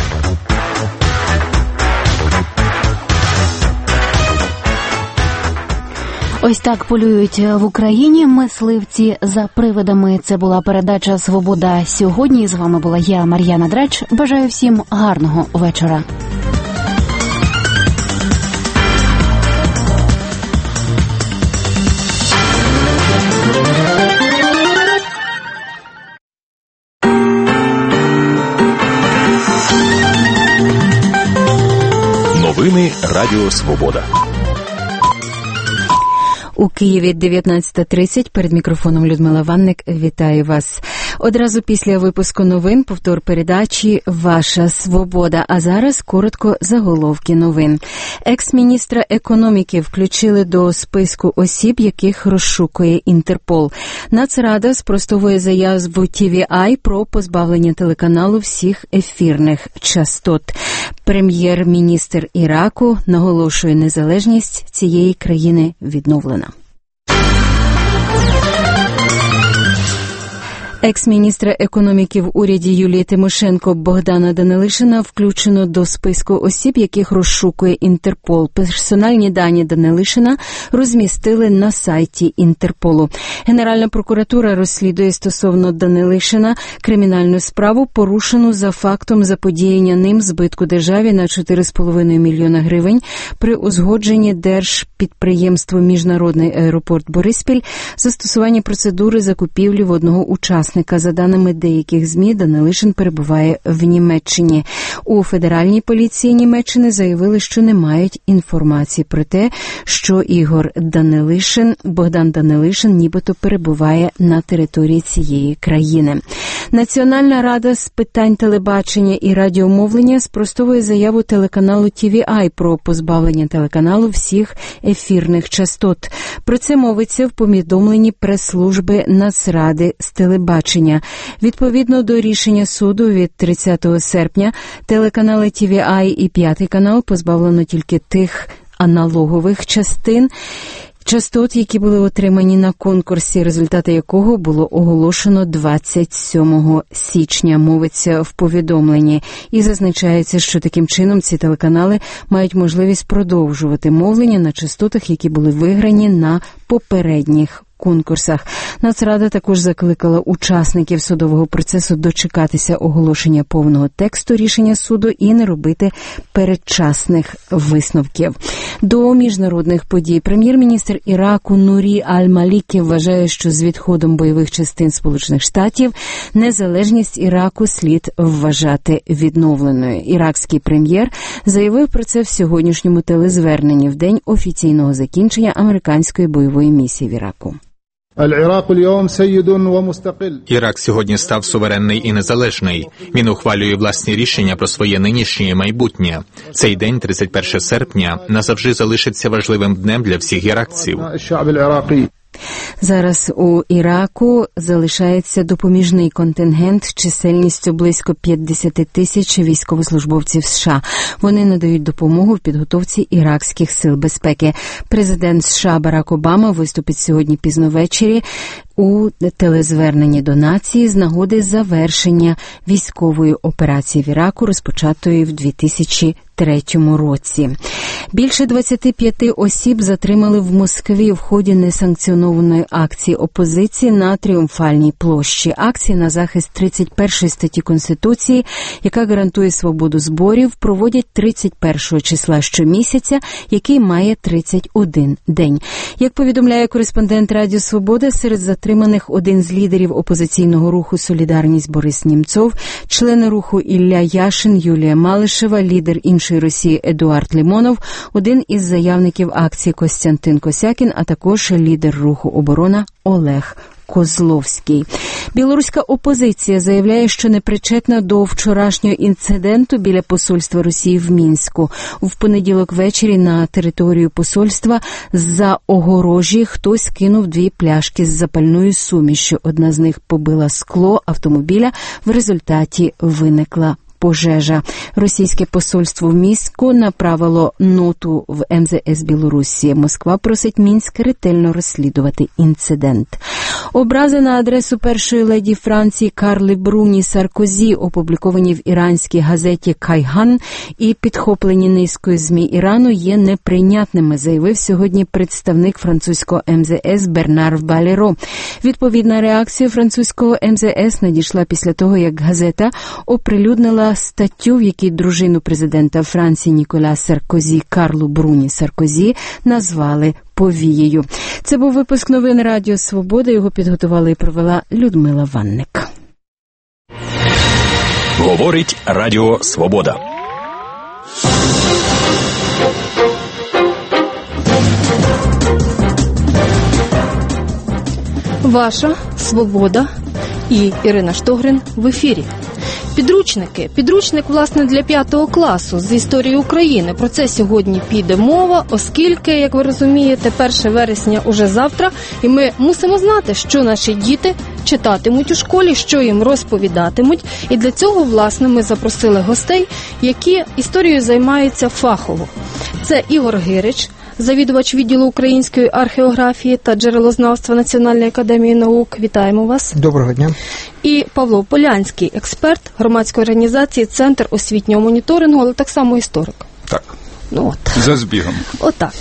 Ось так полюють в Україні мисливці за привидами. Це була передача «Свобода сьогодні». З вами була я, Мар'яна Драч. Бажаю всім гарного вечора. Новини Радіо Свобода. У Києві 19:30. Перед мікрофоном Людмила Ванник. Вітаю вас. Одразу після випуску новин повтор передачі «Ваша свобода». А зараз коротко заголовки новин. Екс-міністра економіки включили до списку осіб, яких розшукує Інтерпол. Нацрада спростовує заяву TVI про позбавлення телеканалу всіх ефірних частот. Прем'єр-міністр Іраку наголошує, незалежність цієї країни відновлена. Екс-міністра економіки в уряді Юлії Тимошенко Богдана Данилишина включено до списку осіб, яких розшукує Інтерпол. Персональні дані Данилишина розмістили на сайті Інтерполу. Генеральна прокуратура розслідує стосовно Данилишина кримінальну справу, порушену за фактом заподіяння ним збитку державі на 4,5 мільйона гривень при узгодженні держпідприємству «Міжнародний аеропорт Бориспіль» застосування процедури закупівлі в одного учасника. За даними деяких ЗМІ, Данилишин перебуває в Німеччині. У Федеральній поліції Німеччини заявили, що не мають інформації про те, що Богдан Данилишин нібито перебуває на території цієї країни. Національна рада з питань телебачення і радіомовлення спростовує заяву телеканалу TVI про позбавлення телеканалу всіх ефірних частот. Про це мовиться в повідомленні прес-служби Нацради з телебачення. Відповідно до рішення суду від 30 серпня, телеканали TVI і П'ятий канал позбавлено тільки тих аналогових частот, які були отримані на конкурсі, результати якого було оголошено 27 січня, мовиться в повідомленні. І зазначається, що таким чином ці телеканали мають можливість продовжувати мовлення на частотах, які були виграні на попередніх конкурсах. Нацрада також закликала учасників судового процесу дочекатися оголошення повного тексту рішення суду і не робити передчасних висновків. До міжнародних подій. Прем'єр-міністр Іраку Нурі Аль-Малікі вважає, що з відходом бойових частин Сполучених Штатів незалежність Іраку слід вважати відновленою. Іракський прем'єр заявив про це в сьогоднішньому телезверненні в день офіційного закінчення американської бойової місії в Іраку. Ірак сьогодні став суверенний і незалежний. Він ухвалює власні рішення про своє нинішнє і майбутнє. Цей день, 31 серпня, назавжди залишиться важливим днем для всіх іракців. Зараз у Іраку залишається допоміжний контингент чисельністю близько 50 тисяч військовослужбовців США. Вони надають допомогу в підготовці іракських сил безпеки. Президент США Барак Обама виступить сьогодні пізно ввечері у телезверненні до нації з нагоди завершення військової операції в Іраку, розпочатої в 2003 році. Більше 25 осіб затримали в Москві в ході несанкціонованої акції опозиції на Тріумфальній площі. Акції на захист 31 статті Конституції, яка гарантує свободу зборів, проводять 31 числа щомісяця, який має 31 день. Як повідомляє кореспондент Радіо Свобода, серед затриманих затриманих один з лідерів опозиційного руху «Солідарність» Борис Німцов, члени руху Ілля Яшин, Юлія Малишева, лідер іншої Росії Едуард Лімонов, один із заявників акції Костянтин Косякін, а також лідер руху «Оборона» Олег Козловський. Білоруська опозиція заявляє, що не причетна до вчорашнього інциденту біля посольства Росії в Мінську. В понеділок ввечері на територію посольства з-за огорожі хтось кинув 2 пляшки з запальною сумішю. Одна з них побила скло автомобіля, в результаті виникла пожежа. Російське посольство в Мінську направило ноту в МЗС Білорусі. Москва просить Мінськ ретельно розслідувати інцидент. Образи на адресу першої леді Франції Карли Бруні Саркозі, опубліковані в іранській газеті «Кайган» і підхоплені низкою ЗМІ Ірану, є неприйнятними, заявив сьогодні представник французького МЗС Бернар Валеро. Відповідна реакція французького МЗС надійшла після того, як газета оприлюднила статтю, в якій дружину президента Франції Ніколя Саркозі Карлу Бруні Саркозі назвали повією. Це був випуск новин Радіо Свобода. Його підготувала і провела Людмила Ванник. Говорить Радіо Свобода. Ваша Свобода і Ірина Штогрин в ефірі. Підручники. Підручник, власне, для 5 класу з історії України. Про це сьогодні піде мова, оскільки, як ви розумієте, 1 вересня уже завтра, і ми мусимо знати, що наші діти читатимуть у школі, що їм розповідатимуть. І для цього, власне, ми запросили гостей, які історією займаються фахово. Це Ігор Гирич, завідувач відділу української археографії та джерелознавства Національної академії наук. Вітаємо вас. Доброго дня. І Павло Полянський, експерт громадської організації «Центр освітнього моніторингу», але так само історик. Так. Ну, от. За збігом. Отак.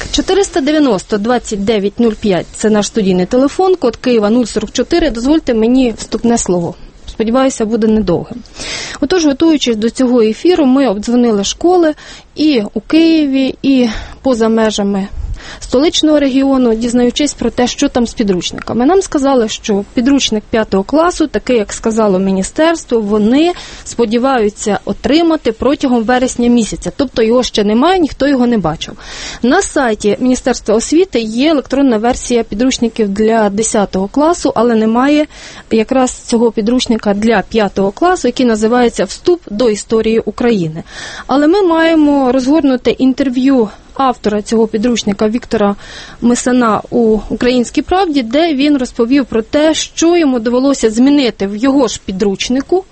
490-2905 – це наш студійний телефон, код Києва 044. Дозвольте мені вступне слово. Сподіваюся, буде недовгим. Отож, готуючись до цього ефіру, ми обдзвонили школи і у Києві, і поза межами столичного регіону, дізнаючись про те, що там з підручниками. Нам сказали, що підручник 5 класу, такий, як сказало міністерство, вони сподіваються отримати протягом вересня місяця. Тобто його ще немає, ніхто його не бачив. На сайті Міністерства освіти є електронна версія підручників для 10 класу, але немає якраз цього підручника для 5 класу, який називається «Вступ до історії України». Але ми маємо розгорнути інтерв'ю автора цього підручника Віктора Мисана у «Українській правді», де він розповів про те, що йому довелося змінити в його ж підручнику.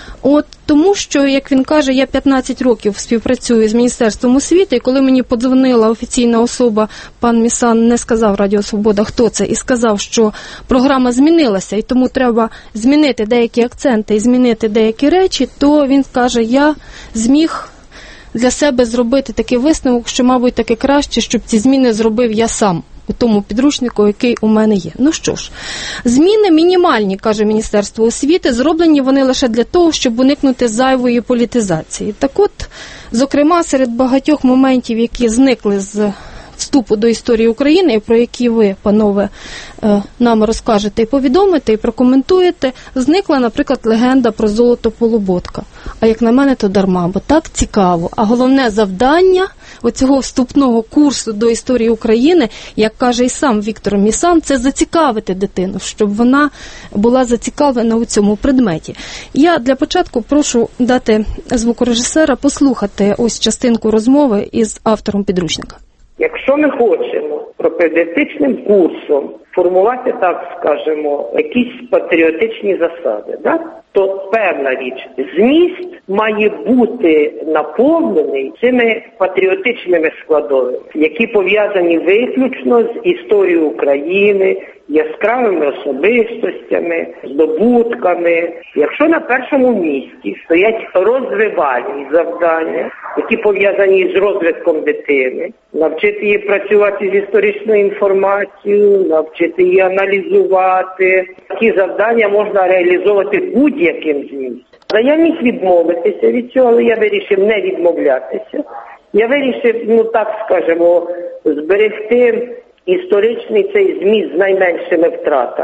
Тому що, як він каже, я 15 років співпрацюю з Міністерством освіти, і коли мені подзвонила офіційна особа, пан Місан не сказав Радіо Свобода, хто це, і сказав, що програма змінилася, і тому треба змінити деякі акценти і змінити деякі речі, то він каже, я зміг для себе зробити такий висновок, що, мабуть, таки краще, щоб ці зміни зробив я сам у тому підручнику, який у мене є. Ну що ж, зміни мінімальні, каже Міністерство освіти, зроблені вони лише для того, щоб уникнути зайвої політизації. Так от, зокрема, серед багатьох моментів, які зникли з вступу до історії України, і про які ви, панове, нам розкажете і повідомите, і прокоментуєте, зникла, наприклад, легенда про золото Полуботка. А як на мене, то дарма, бо так цікаво. А головне завдання оцього вступного курсу до історії України, як каже і сам Віктор Місан, це зацікавити дитину, щоб вона була зацікавлена у цьому предметі. Я для початку прошу дати звукорежисера послухати ось частинку розмови із автором підручника. Якщо ми хочемо пропедевтичним курсом формувати, так скажемо, якісь патріотичні засади, да? То певна річ, зміст має бути наповнений цими патріотичними складовими, які пов'язані виключно з історією України, яскравими особистостями, здобутками. Якщо на першому місці стоять розвивальні завдання, які пов'язані з розвитком дитини, навчити її працювати з історичною інформацією, навчити її аналізувати. Такі завдання можна реалізовувати будь-яким змістом. Я міг відмовитися від цього, але я вирішив не відмовлятися. Я вирішив, так скажемо, зберегти історичний цей зміст з найменшими втратами.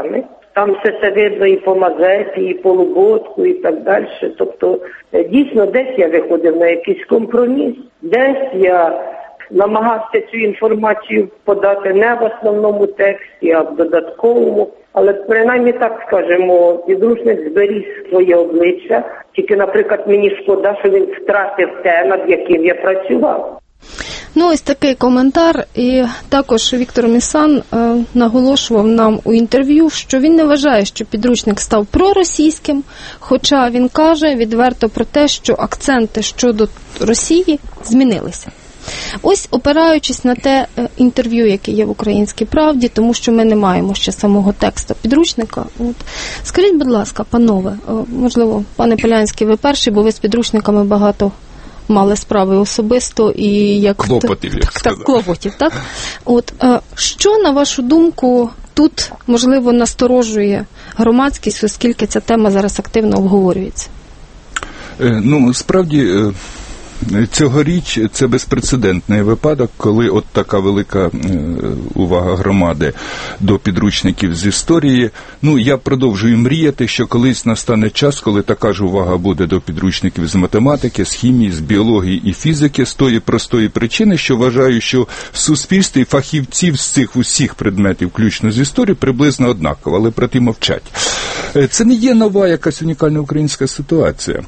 Там все це видно і по Мазепі, і по Луботку, і так далі. Тобто, дійсно, десь я виходив на якийсь компроміс, десь я намагався цю інформацію подати не в основному тексті, а в додатковому. Але принаймні, так скажемо, підручник зберіг своє обличчя. Тільки, наприклад, мені шкода, що він втратив те, над яким я працював. Ну, ось такий коментар. І також Віктор Місан наголошував нам у інтерв'ю, що він не вважає, що підручник став проросійським, хоча він каже відверто про те, що акценти щодо Росії змінилися. Ось, опираючись на те інтерв'ю, яке є в «Українській правді», тому що ми не маємо ще самого тексту підручника. Скажіть, будь ласка, панове, можливо, пане Полянський, ви перший, бо ви з підручниками багато мали справи особисто і як клопотів, клопотів, так? От що, на вашу думку, тут можливо насторожує громадськість, оскільки ця тема зараз активно обговорюється? Ну, справді, цьогоріч це безпрецедентний випадок, коли от така велика увага громади до підручників з історії. Ну, я продовжую мріяти, що колись настане час, коли така ж увага буде до підручників з математики, з хімії, з біології і фізики, з тої простої причини, що вважаю, що в суспільстві фахівців з цих усіх предметів, включно з історії, приблизно однаково, але проте мовчать. Це не є нова якась унікальна українська ситуація.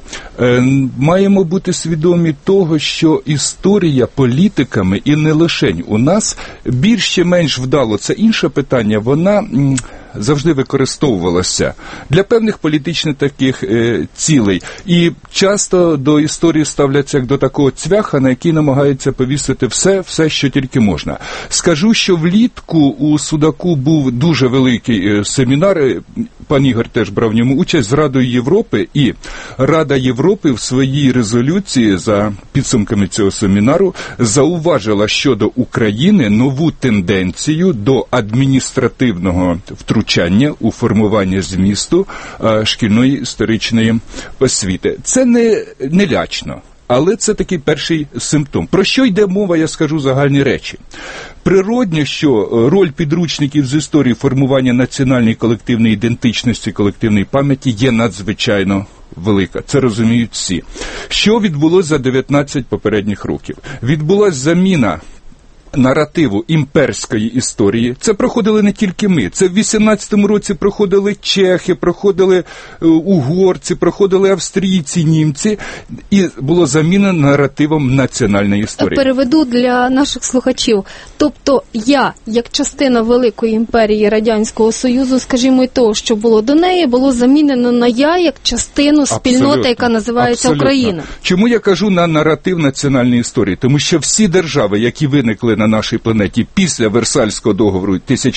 Маємо бути свідомі того, що історія політиками, і не лишень у нас, більш чи менш вдало, це інше питання, вона завжди використовувалася для певних політичних таких цілей. І часто до історії ставляться як до такого цвяха, на який намагаються повісити все, що тільки можна. Скажу, що влітку у Судаку був дуже великий семінар, пан Ігор теж брав в ньому участь, з Радою Європи, і Рада Європи в своїй резолюції за підсумками цього семінару зауважила щодо України нову тенденцію до адміністративного втручання у формування змісту шкільної історичної освіти. Це не лячно. Але це такий перший симптом. Про що йде мова, я скажу загальні речі. Природно, що роль підручників з історії формування національної колективної ідентичності, колективної пам'яті є надзвичайно велика. Це розуміють всі. Що відбулося за 19 попередніх років? Відбулася заміна наративу імперської історії. Це проходили не тільки ми. Це в 18-му році проходили чехи, проходили угорці, проходили австрійці, німці. І було замінено наративом національної історії. Переведу для наших слухачів. Тобто я, як частина великої імперії Радянського Союзу, скажімо, і того, що було до неї, було замінено на я, як частину спільноти, яка називається Україна. Чому я кажу на наратив національної історії? Тому що всі держави, які виникли на нашій планеті після Версальського договору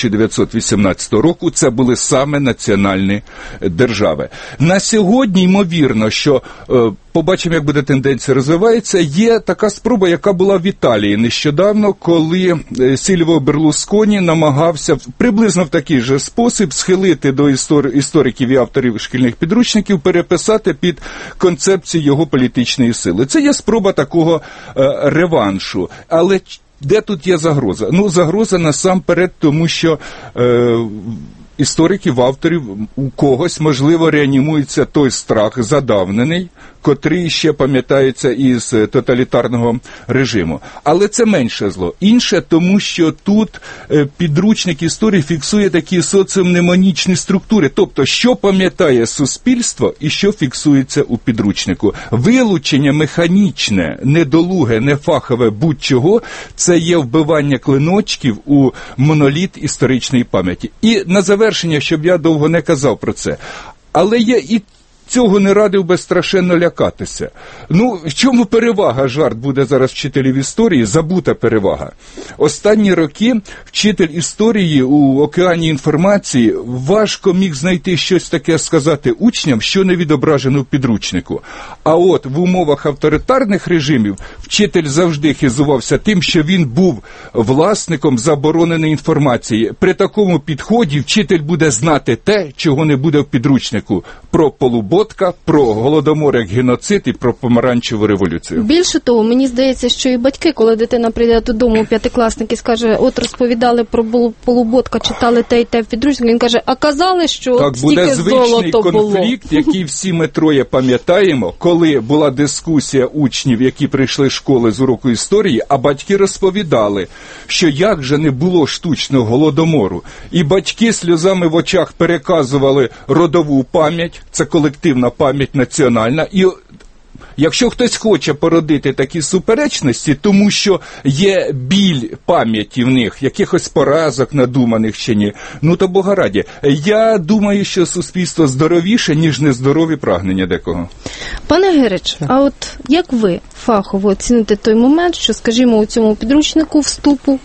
1918 року, це були саме національні держави. На сьогодні, ймовірно, що побачимо, як буде тенденція розвивається, є така спроба, яка була в Італії нещодавно, коли Сільвіо Берлусконі намагався приблизно в такий же спосіб схилити до істориків і авторів шкільних підручників, переписати під концепцію його політичної сили. Це є спроба такого реваншу. Але де тут є загроза? Ну, загроза насамперед, тому що істориків, авторів, у когось, можливо, реанімується той страх задавнений, котрий ще пам'ятається із тоталітарного режиму. Але це менше зло. Інше, тому що тут підручник історії фіксує такі соціомнемонічні структури. Тобто, що пам'ятає суспільство і що фіксується у підручнику. Вилучення механічне, недолуге, нефахове будь-чого – це є вбивання клиночків у моноліт історичної пам'яті. І на завершення, щоб я довго не казав про це, але є і цього не радив би страшенно лякатися. Ну, в чому перевага, жарт буде зараз вчителів історії, забута перевага. Останні роки вчитель історії у океані інформації важко міг знайти щось таке сказати учням, що не відображено в підручнику. А от в умовах авторитарних режимів вчитель завжди хизувався тим, що він був власником забороненої інформації. При такому підході вчитель буде знати те, чого не буде в підручнику. Про полубог, пророботка про голодомор як геноцид і про помаранчеву революцію. Більше того, мені здається, що і батьки, коли дитина прийде додому, п'ятикласник, і скаже, от розповідали про Полуботка, читали те й те в підручнику, він каже, а казали, що так, стільки золото було. Так, буде звичний конфлікт, який всі ми троє пам'ятаємо, коли була дискусія учнів, які прийшли з школи з уроку історії, а батьки розповідали, що як же не було штучного голодомору. І батьки сльозами в очах переказували родову пам'ять, це колективна пам'ять національна, і якщо хтось хоче породити такі суперечності, тому що є біль пам'яті в них, якихось поразок надуманих чи ні, ну то Бога раді. Я думаю, що суспільство здоровіше, ніж нездорові прагнення декого. Пане Гирич, а от як ви фахово оціните той момент, що, скажімо, у цьому підручнику вступу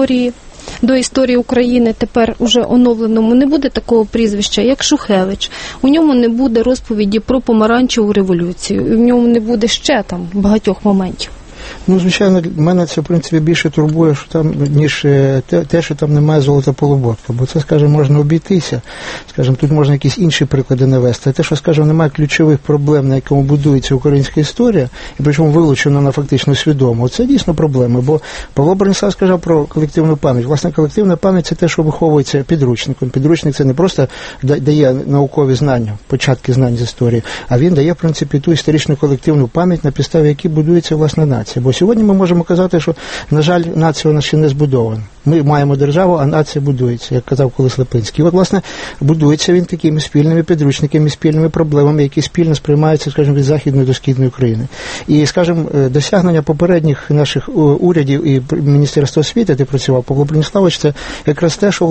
до історії України, тепер уже оновленому, не буде такого прізвища, як Шухевич. У ньому не буде розповіді про помаранчеву революцію. І в ньому не буде ще там багатьох моментів. Ну, звичайно, мене це, в принципі, більше турбує, що там, ніж те, що там немає золота Полуботка. Бо це, скажімо, можна обійтися. Скажімо, тут можна якісь інші приклади навести. А те, що, скажімо, немає ключових проблем, на якому будується українська історія, і причому вилучена вона фактично свідомо, це дійсно проблеми. Бо Павло Бронислав сказав про колективну пам'ять. Власне, колективна пам'ять – це те, що виховується підручником. Підручник – це не просто дає наукові знання, початки знань з історії, а він дає, в принципі, ту історичну колективну пам'ять, на підставі якій будується, власне, нація. Бо сьогодні ми можемо казати, що, на жаль, нація у нас ще не збудована. Ми маємо державу, а нація будується, як казав колись Липинський. І от, власне, будується він такими спільними підручниками, спільними проблемами, які спільно сприймаються, скажімо, від Західної до Східної України. І, скажімо, досягнення попередніх наших урядів і Міністерства освіти, де працював Павло Брониславович, це якраз те, що,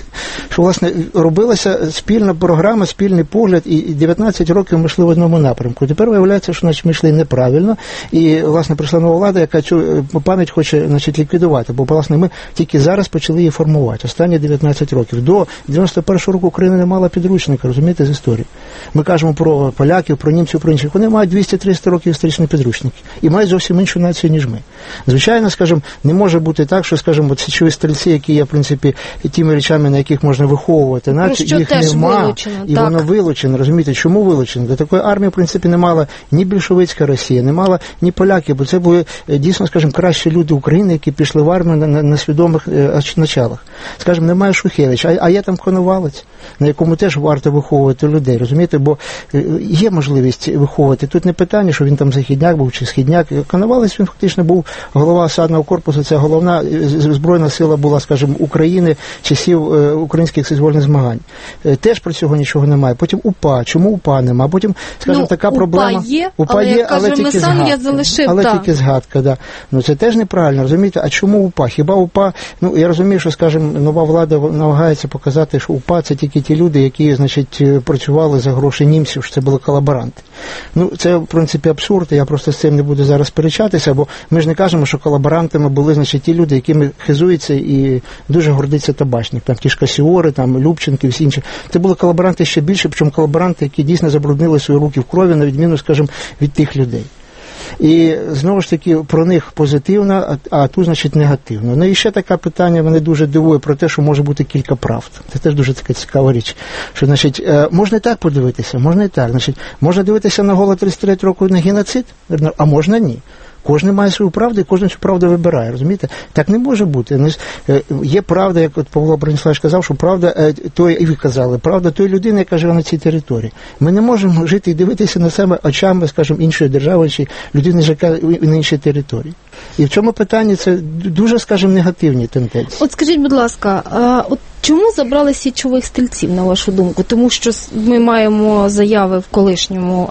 власне, робилася спільна програма, спільний погляд, і 19 років ми йшли в одному напрямку. Тепер виявляється, що ми йшли неправильно, і, власне, прийшла нова влада, яка цю пам'ять хоче, ліквідувати, бо, власне, ми тільки зараз почали її формувати, останні 19 років. До 91-го року Україна не мала підручника, розумієте, з історії. Ми кажемо про поляків, про німців, про інших. Вони мають 200-300 років історичні підручники і мають зовсім іншу націю, ніж ми. Звичайно, скажімо, не може бути так, що, скажімо, січові стрільці, які є, в принципі, тими речами, на яких можна виховувати націю, їх нема, і так. Воно вилучено, розумієте, чому вилучено? До такої армії, в принципі, не мала ні більшовицька Росія, не мала ні поляки, бо це були, дійсно, скажімо, кращі люди України, які пішли в армію на свідомих началах. Скажімо, немає Шухевича, а є там Коновалець, на якому теж варто виховувати людей, розумієте, бо є можливість виховувати. Тут не питання, що він там західняк був чи східняк. Коновалець, він фактично був голова осадного корпусу, це головна збройна сила була, скажімо, України, часів українських визвольних змагань. Теж про цього нічого немає. Потім УПА. Чому УПА немає? Потім, скажімо, така проблема. УПА є, але тільки згадка. Тільки згадка, да. Ну це теж неправильно, розумієте? А чому УПА? Хіба УПА, я розумію, що, скажімо, нова влада намагається показати, що УПА це тільки ті люди, які, значить, працювали за гроші німців, що це були колаборанти. Це, в принципі, абсурд, я просто з цим не буду зараз сперечатися, бо ми ж не кажемо, що колаборантами були, значить, ті люди, якими хизується і дуже гордиться Табачник, там ті ж Касіори, там Любченки, всі інші. Це були колаборанти ще більше, причому колаборанти, які дійсно забруднили свої руки в крові, на відміну, скажімо, від тих людей. І, знову ж таки, про них позитивно, а тут, значить, негативно. Ну і ще таке питання мене дуже дивує про те, що може бути кілька правд. Це теж дуже така цікава річ. Що, значить, можна і так подивитися, можна і так. Значить, можна дивитися на голод 33 року на геноцид, а можна ні. Кожен має свою правду, і кожен цю правду вибирає, розумієте? Так не може бути. Є правда, як от Павло Брониславович казав, що правда, і ви казали, правда тої людини, яка живе на цій території. Ми не можемо жити і дивитися на себе очами, скажімо, іншої держави, чи людини, яка на іншій території. І в цьому питанні це дуже, скажімо, негативні тенденції. От скажіть, будь ласка, от чому забрали січових стрільців, на вашу думку? Тому що ми маємо заяви в колишньому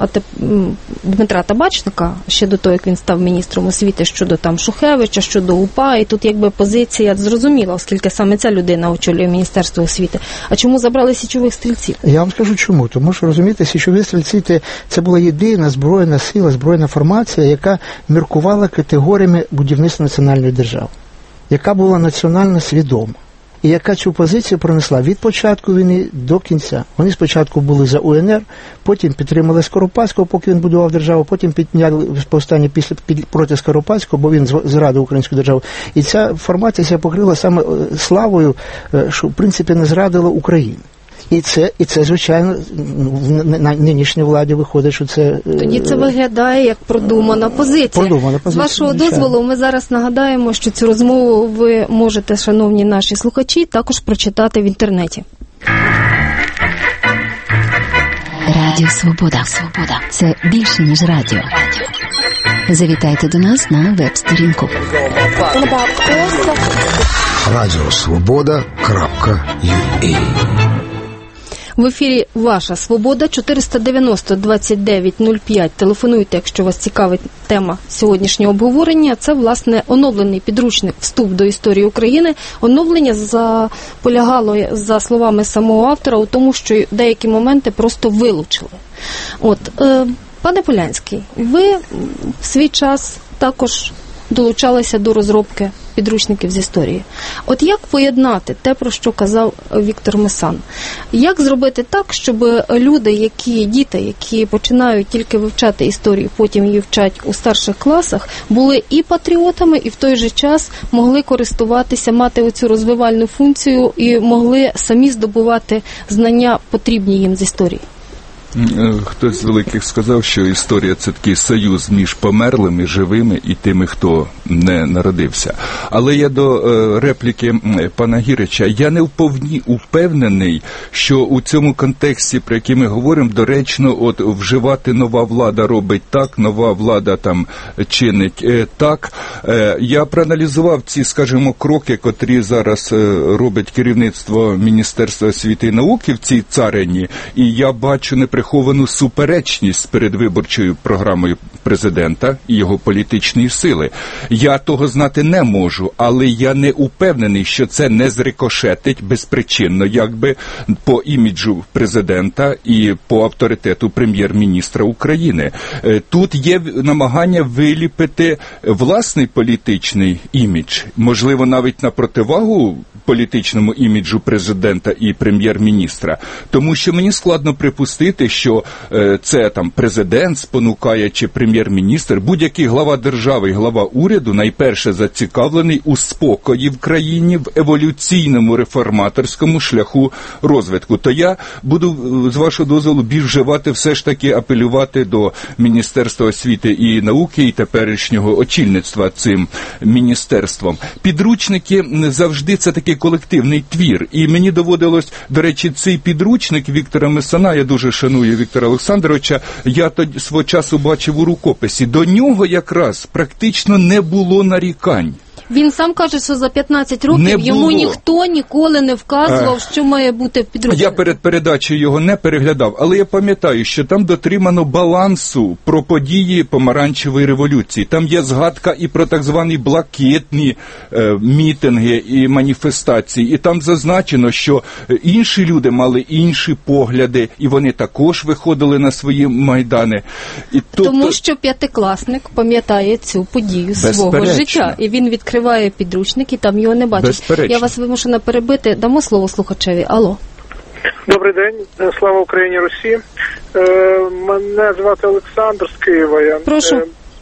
Дмитра Табачника, ще до того, як він став міністром освіти, щодо там Шухевича, щодо УПА, і тут якби позиція зрозуміла, оскільки саме ця людина очолює Міністерство освіти. А чому забрали січових стрільців? Я вам скажу чому. Тому що, розумієте, січові стрільці – це була єдина збройна сила, збройна формація, яка міркувала категоріями будівництва національної держави, яка була національно свідома. І яка цю позицію пронесла від початку війни до кінця. Вони спочатку були за УНР, потім підтримали Скоропадського, поки він будував державу, потім підняли повстання проти Скоропадського, бо він зрадив українську державу. І ця формація покрила саме славою, що, в принципі, не зрадила Україну. І це звичайно, на нинішній владі виходить, що це... Тоді це виглядає як продумана позиція. З вашого дозволу, ми зараз нагадаємо, що цю розмову ви можете, шановні наші слухачі, також прочитати в інтернеті. Радіо Свобода. Це більше, ніж радіо. Завітайте до нас на веб-сторінку. Радіосвобода.ua. В ефірі «Ваша Свобода», 490-29-05. Телефонуйте, якщо вас цікавить тема сьогоднішнього обговорення. Це, власне, оновлений підручник «Вступ до історії України». Оновлення полягало, за словами самого автора, у тому, що деякі моменти просто вилучили. Пане Полянський, ви в свій час також долучалися до розробки підручників з історії. От як поєднати те, про що казав Віктор Месан? Як зробити так, щоб діти, які починають тільки вивчати історію, потім її вчать у старших класах, були і патріотами, і в той же час могли користуватися, мати оцю розвивальну функцію і могли самі здобувати знання, потрібні їм з історії? Хтось з великих сказав, що історія – це такий союз між померлими, живими і тими, хто не народився. Але я до репліки пана Гірича, я не вповні упевнений, що у цьому контексті, про який ми говоримо, доречно вживати нова влада робить так, нова влада там чинить так. Я проаналізував ці, скажімо, кроки, котрі зараз робить керівництво Міністерства освіти і науки в цій царині, і я бачу неприховану суперечність з передвиборчою програмою президента і його політичної сили. Я того знати не можу, але я не упевнений, що це не зрикошетить безпричинно, якби по іміджу президента і по авторитету прем'єр-міністра України. Тут є намагання виліпити власний політичний імідж, можливо, навіть на противагу політичному іміджу президента і прем'єр-міністра, тому що мені складно припустити, що це там президент спонукає чи прем'єр-міністр, будь-який глава держави і глава уряду найперше зацікавлений у спокої в країні, в еволюційному реформаторському шляху розвитку. То я буду, з вашого дозволу, більш вживати, все ж таки апелювати до Міністерства освіти і науки і теперішнього очільництва цим міністерством. Підручники завжди це такий колективний твір. І мені доводилось, до речі, цей підручник Віктора Месана, я дуже шаную Віктора Олександровича, я тоді свого часу бачив у рукописі. До нього якраз практично не було нарікань. Він сам каже, що за 15 років йому ніхто ніколи не вказував, що має бути в підручнику. Я перед передачею його не переглядав, але я пам'ятаю, що там дотримано балансу про події помаранчевої революції. Там є згадка і про так звані блакитні мітинги і маніфестації. І там зазначено, що інші люди мали інші погляди, і вони також виходили на свої майдани. Тому що п'ятикласник пам'ятає цю подію свого життя, і він відкриває підручник, і там його не бачить. Безперечно. Я вас вимушена перебити. Дамо слово слухачеві. Алло. Добрий день. Слава Україні, Русі. Мене звати Олександр з Києва. Прошу.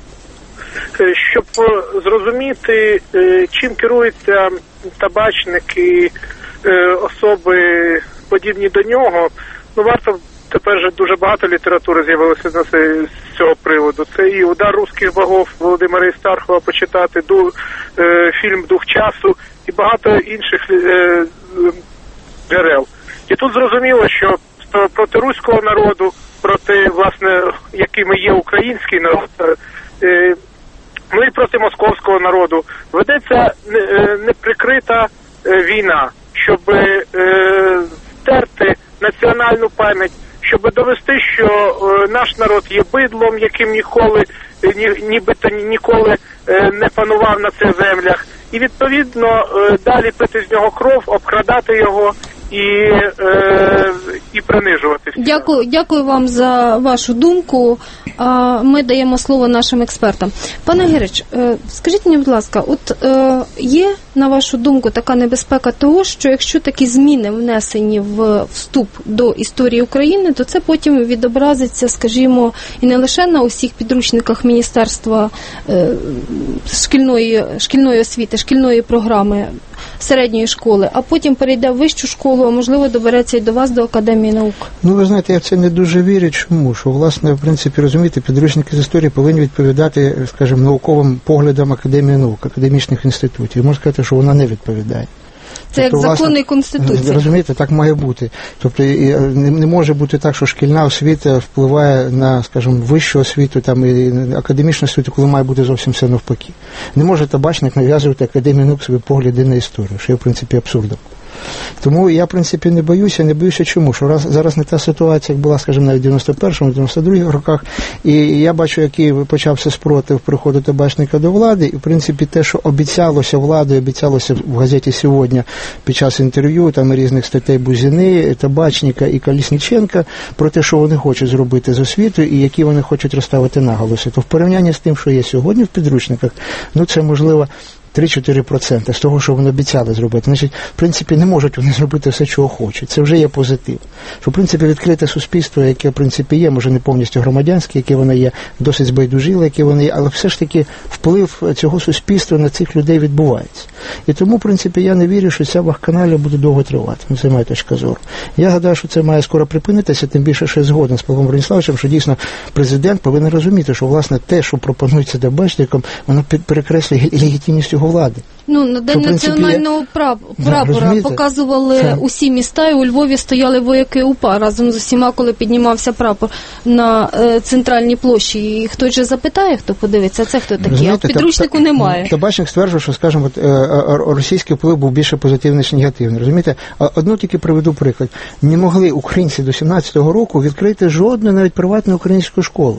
Щоб зрозуміти, чим керуються табачники, особи подібні до нього, варто, тепер же дуже багато літератури з'явилося з цього приводу. Це і «Удар русських богов» Володимира Істархова почитати, фільм «Дух часу» і багато інших джерел. І тут зрозуміло, що проти руського народу, проти, власне, якими є український народ, і проти московського народу ведеться неприкрита війна, щоб стерти національну пам'ять, щоб довести, що наш народ є бидлом, яким нібито ніколи не панував на цих землях. І, відповідно, далі пити з нього кров, обкрадати його і принижуватися. Дякую вам за вашу думку. Ми даємо слово нашим експертам. Пане Гирич, скажіть мені, будь ласка, от є, на вашу думку, така небезпека того, що якщо такі зміни внесені в вступ до історії України, то це потім відобразиться, скажімо, і не лише на усіх підручниках Міністерства шкільної освіти, шкільної програми середньої школи, а потім перейде в вищу школу, а можливо добереться і до вас, до Академії наук? Ну, ви знаєте, я в це не дуже вірю. Чому? Що, власне, в принципі, розумієте, підручники з історії повинні відповідати, скажімо, науковим поглядам Академії наук, академічних інститутів. Можна сказати, що вона не відповідає. Це тобто, як закони і Конституції. Розумієте, так має бути. Тобто не може бути так, що шкільна освіта впливає на, скажімо, вищу освіту, там, і академічну освіту, коли має бути зовсім все навпаки. Не може табачник нав'язувати Академії наук свої погляди на історію, що є, в принципі, абсурдом. Тому я, в принципі, не боюся чому, що зараз не та ситуація, як була, скажімо, навіть в 91-му, 92-х роках, і я бачу, який почався спротив приходу табачника до влади, і, в принципі, те, що обіцялося владою, обіцялося в газеті «Сьогодні» під час інтерв'ю, там, різних статей Бузини, Табачника і Колісніченка, про те, що вони хочуть зробити з освітою і які вони хочуть розставити наголоси, то в порівнянні з тим, що є сьогодні в підручниках, ну, це, можливо, 3-4% з того, що вони обіцяли зробити. Значить, в принципі, не можуть вони зробити все, чого хочуть. Це вже є позитив. Що, в принципі, відкрите суспільство, яке, в принципі, є, може не повністю громадянське, яке воно є, досить збайдужиле, яке воно є, але все ж таки вплив цього суспільства на цих людей відбувається. І тому, в принципі, я не вірю, що ця вакханалія буде довго тривати. Це моя точка зору. Я гадаю, що це має скоро припинитися, тим більше, що я згоден з Павлом Броніславовичем, що дійсно президент повинен розуміти, що, власне, те, що пропонується табачникам, воно перекреслює легітимність його влади. Ну, на День національного прапора показували усі міста, і у Львові стояли вояки УПА разом з усіма, коли піднімався прапор на центральній площі. І хтось же запитає, хто подивиться, це хто такий, а в підручнику немає. Табачник стверджував, що, скажімо, російський вплив був більше позитивний, ніж негативний. Розумієте? Одну тільки приведу приклад. Не могли українці до 17-го року відкрити жодну навіть приватну українську школу.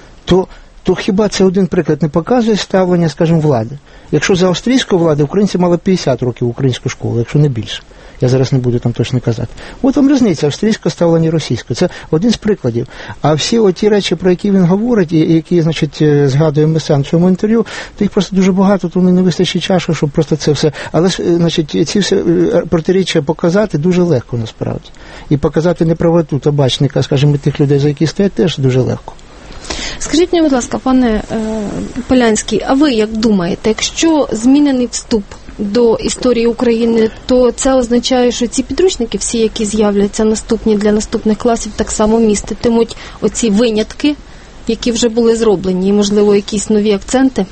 То хіба це один приклад не показує ставлення, скажімо, влади? Якщо за австрійської влади українці мали 50 років українську школу, якщо не більше. Я зараз не буду там точно казати. От вам різниця, австрійська ставлення російська. Це один з прикладів. А всі оті речі, про які він говорить, і які, значить, згадує Месан в цьому інтерв'ю, то їх просто дуже багато, то не вистачить часу, щоб просто це все. Але, значить, ці всі протиріччя показати дуже легко, насправді. І показати неправоту табачника, скажімо, тих людей, за які стоять, теж дуже легко. Скажіть мені, будь ласка, пане Полянський, а ви як думаєте, якщо змінений вступ до історії України, то це означає, що ці підручники, всі, які з'являться наступні для наступних класів, так само міститимуть оці винятки, які вже були зроблені, і, можливо, якісь нові акценти?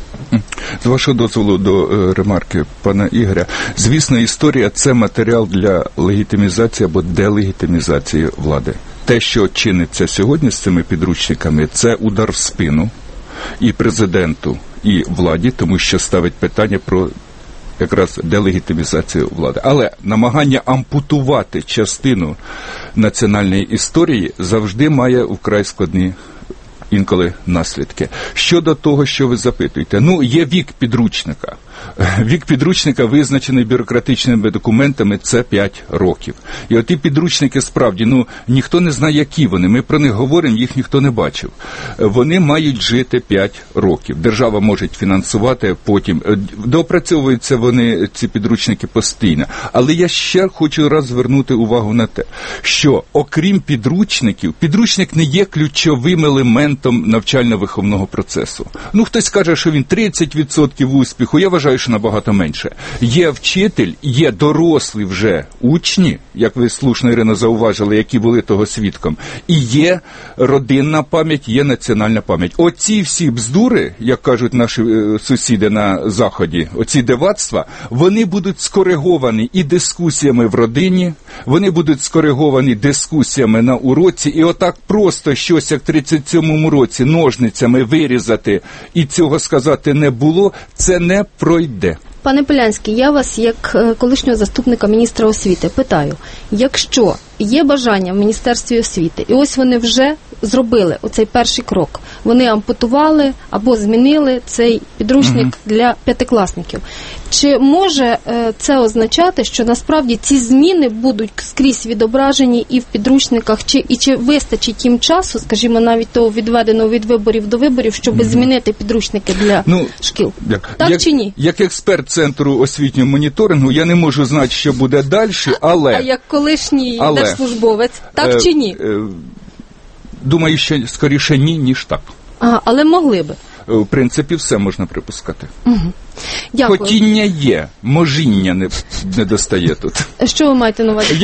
З вашого дозволу до ремарки пана Ігоря. Звісно, історія – це матеріал для легітимізації або делегітимізації влади. Те, що чиниться сьогодні з цими підручниками, це удар в спину і президенту, і владі, тому що ставить питання про якраз делегітимізацію влади. Але намагання ампутувати частину національної історії завжди має вкрай складні інколи наслідки. Щодо того, що ви запитуєте, ну, є вік підручника. Вік підручника, визначений бюрократичними документами, це 5 років. І оті підручники, справді, ну, ніхто не знає, які вони. Ми про них говоримо, їх ніхто не бачив. Вони мають жити 5 років. Держава може фінансувати, потім доопрацьовуються вони, ці підручники, постійно. Але я ще хочу раз звернути увагу на те, що, окрім підручників, підручник не є ключовим елементом навчально-виховного процесу. Ну, хтось каже, що він 30% успіху, я вважаю, що набагато менше. Є вчитель, є дорослі вже учні, як ви слушно, Ірина, зауважили, які були того свідком, і є родинна пам'ять, є національна пам'ять. Оці всі бздури, як кажуть наші сусіди на Заході, оці дивацтва, вони будуть скориговані і дискусіями в родині, вони будуть скориговані дискусіями на уроці, і отак просто щось, як в 37-му році, ножницями вирізати і цього сказати не було, це не пройде. Пане Полянський, я вас, як колишнього заступника міністра освіти, питаю, якщо є бажання в Міністерстві освіти, і ось вони вже зробили оцей перший крок. Вони ампутували або змінили цей підручник для п'ятикласників. Чи може це означати, що насправді ці зміни будуть скрізь відображені і в підручниках, чи вистачить їм часу, скажімо, навіть того відведеного від виборів до виборів, щоб змінити підручники для шкіл? Так чи ні? Як експерт Центру освітнього моніторингу, я не можу знати, що буде далі, але... А як колишній держслужбовець, так чи ні? Думаю, що скоріше ні, ніж так. Але могли би. В принципі, все можна припускати. Дякую. Хотіння є, можіння не достає тут. Що ви маєте на увазі?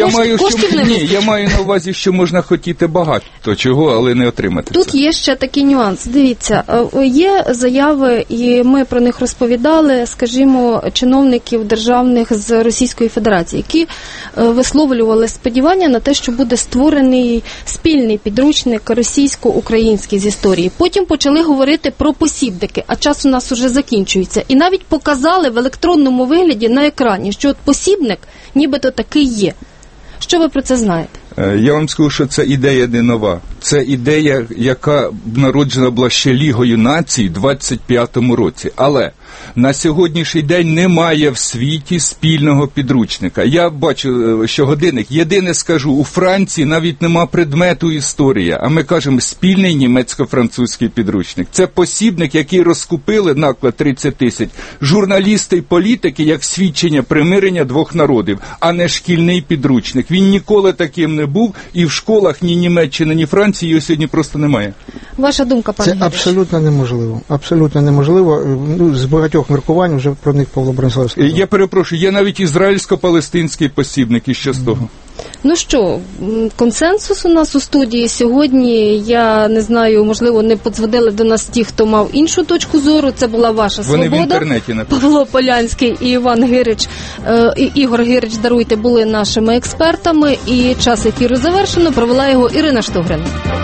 Я маю на увазі, що можна хотіти багато чого, але не отримати тут це. Є ще такий нюанс. Дивіться, є заяви, і ми про них розповідали, скажімо, чиновників державних з Російської Федерації, які висловлювали сподівання на те, що буде створений спільний підручник російсько-український з історії. Потім почали говорити про посібники, а час у нас уже закінчується. І навіть показали в електронному вигляді на екрані, що от посібник нібито такий є. Що ви про це знаєте? Я вам скажу, що це ідея не нова. Це ідея, яка народжена була ще Лігою націй в 25-му році. Але на сьогоднішній день немає в світі спільного підручника. Я бачу щогодинник. Єдине скажу, у Франції навіть нема предмету історія, а ми кажемо спільний німецько-французький підручник. Це посібник, який розкупили, наклад 30 тисяч, журналісти і політики, як свідчення примирення двох народів, а не шкільний підручник. Він ніколи таким не був, і в школах ні Німеччини, ні Франції його сьогодні просто немає. Ваша думка, пане Герич? Це абсолютно неможливо. Абсолютно неможливо. З багатьох міркувань вже про них Павло Бронислав сказав. Я перепрошую, є навіть ізраїльсько-палестинський посібник, і що з того? Ну що, консенсус у нас у студії сьогодні, я не знаю, можливо, не подзвонили до нас ті, хто мав іншу точку зору, це була ваша Вони свобода. В інтернеті написали. Павло Полянський і Іван Гирич, Ігор Гирич, даруйте, були нашими експертами, і час ефіру завершено, провела його Ірина Штогрин.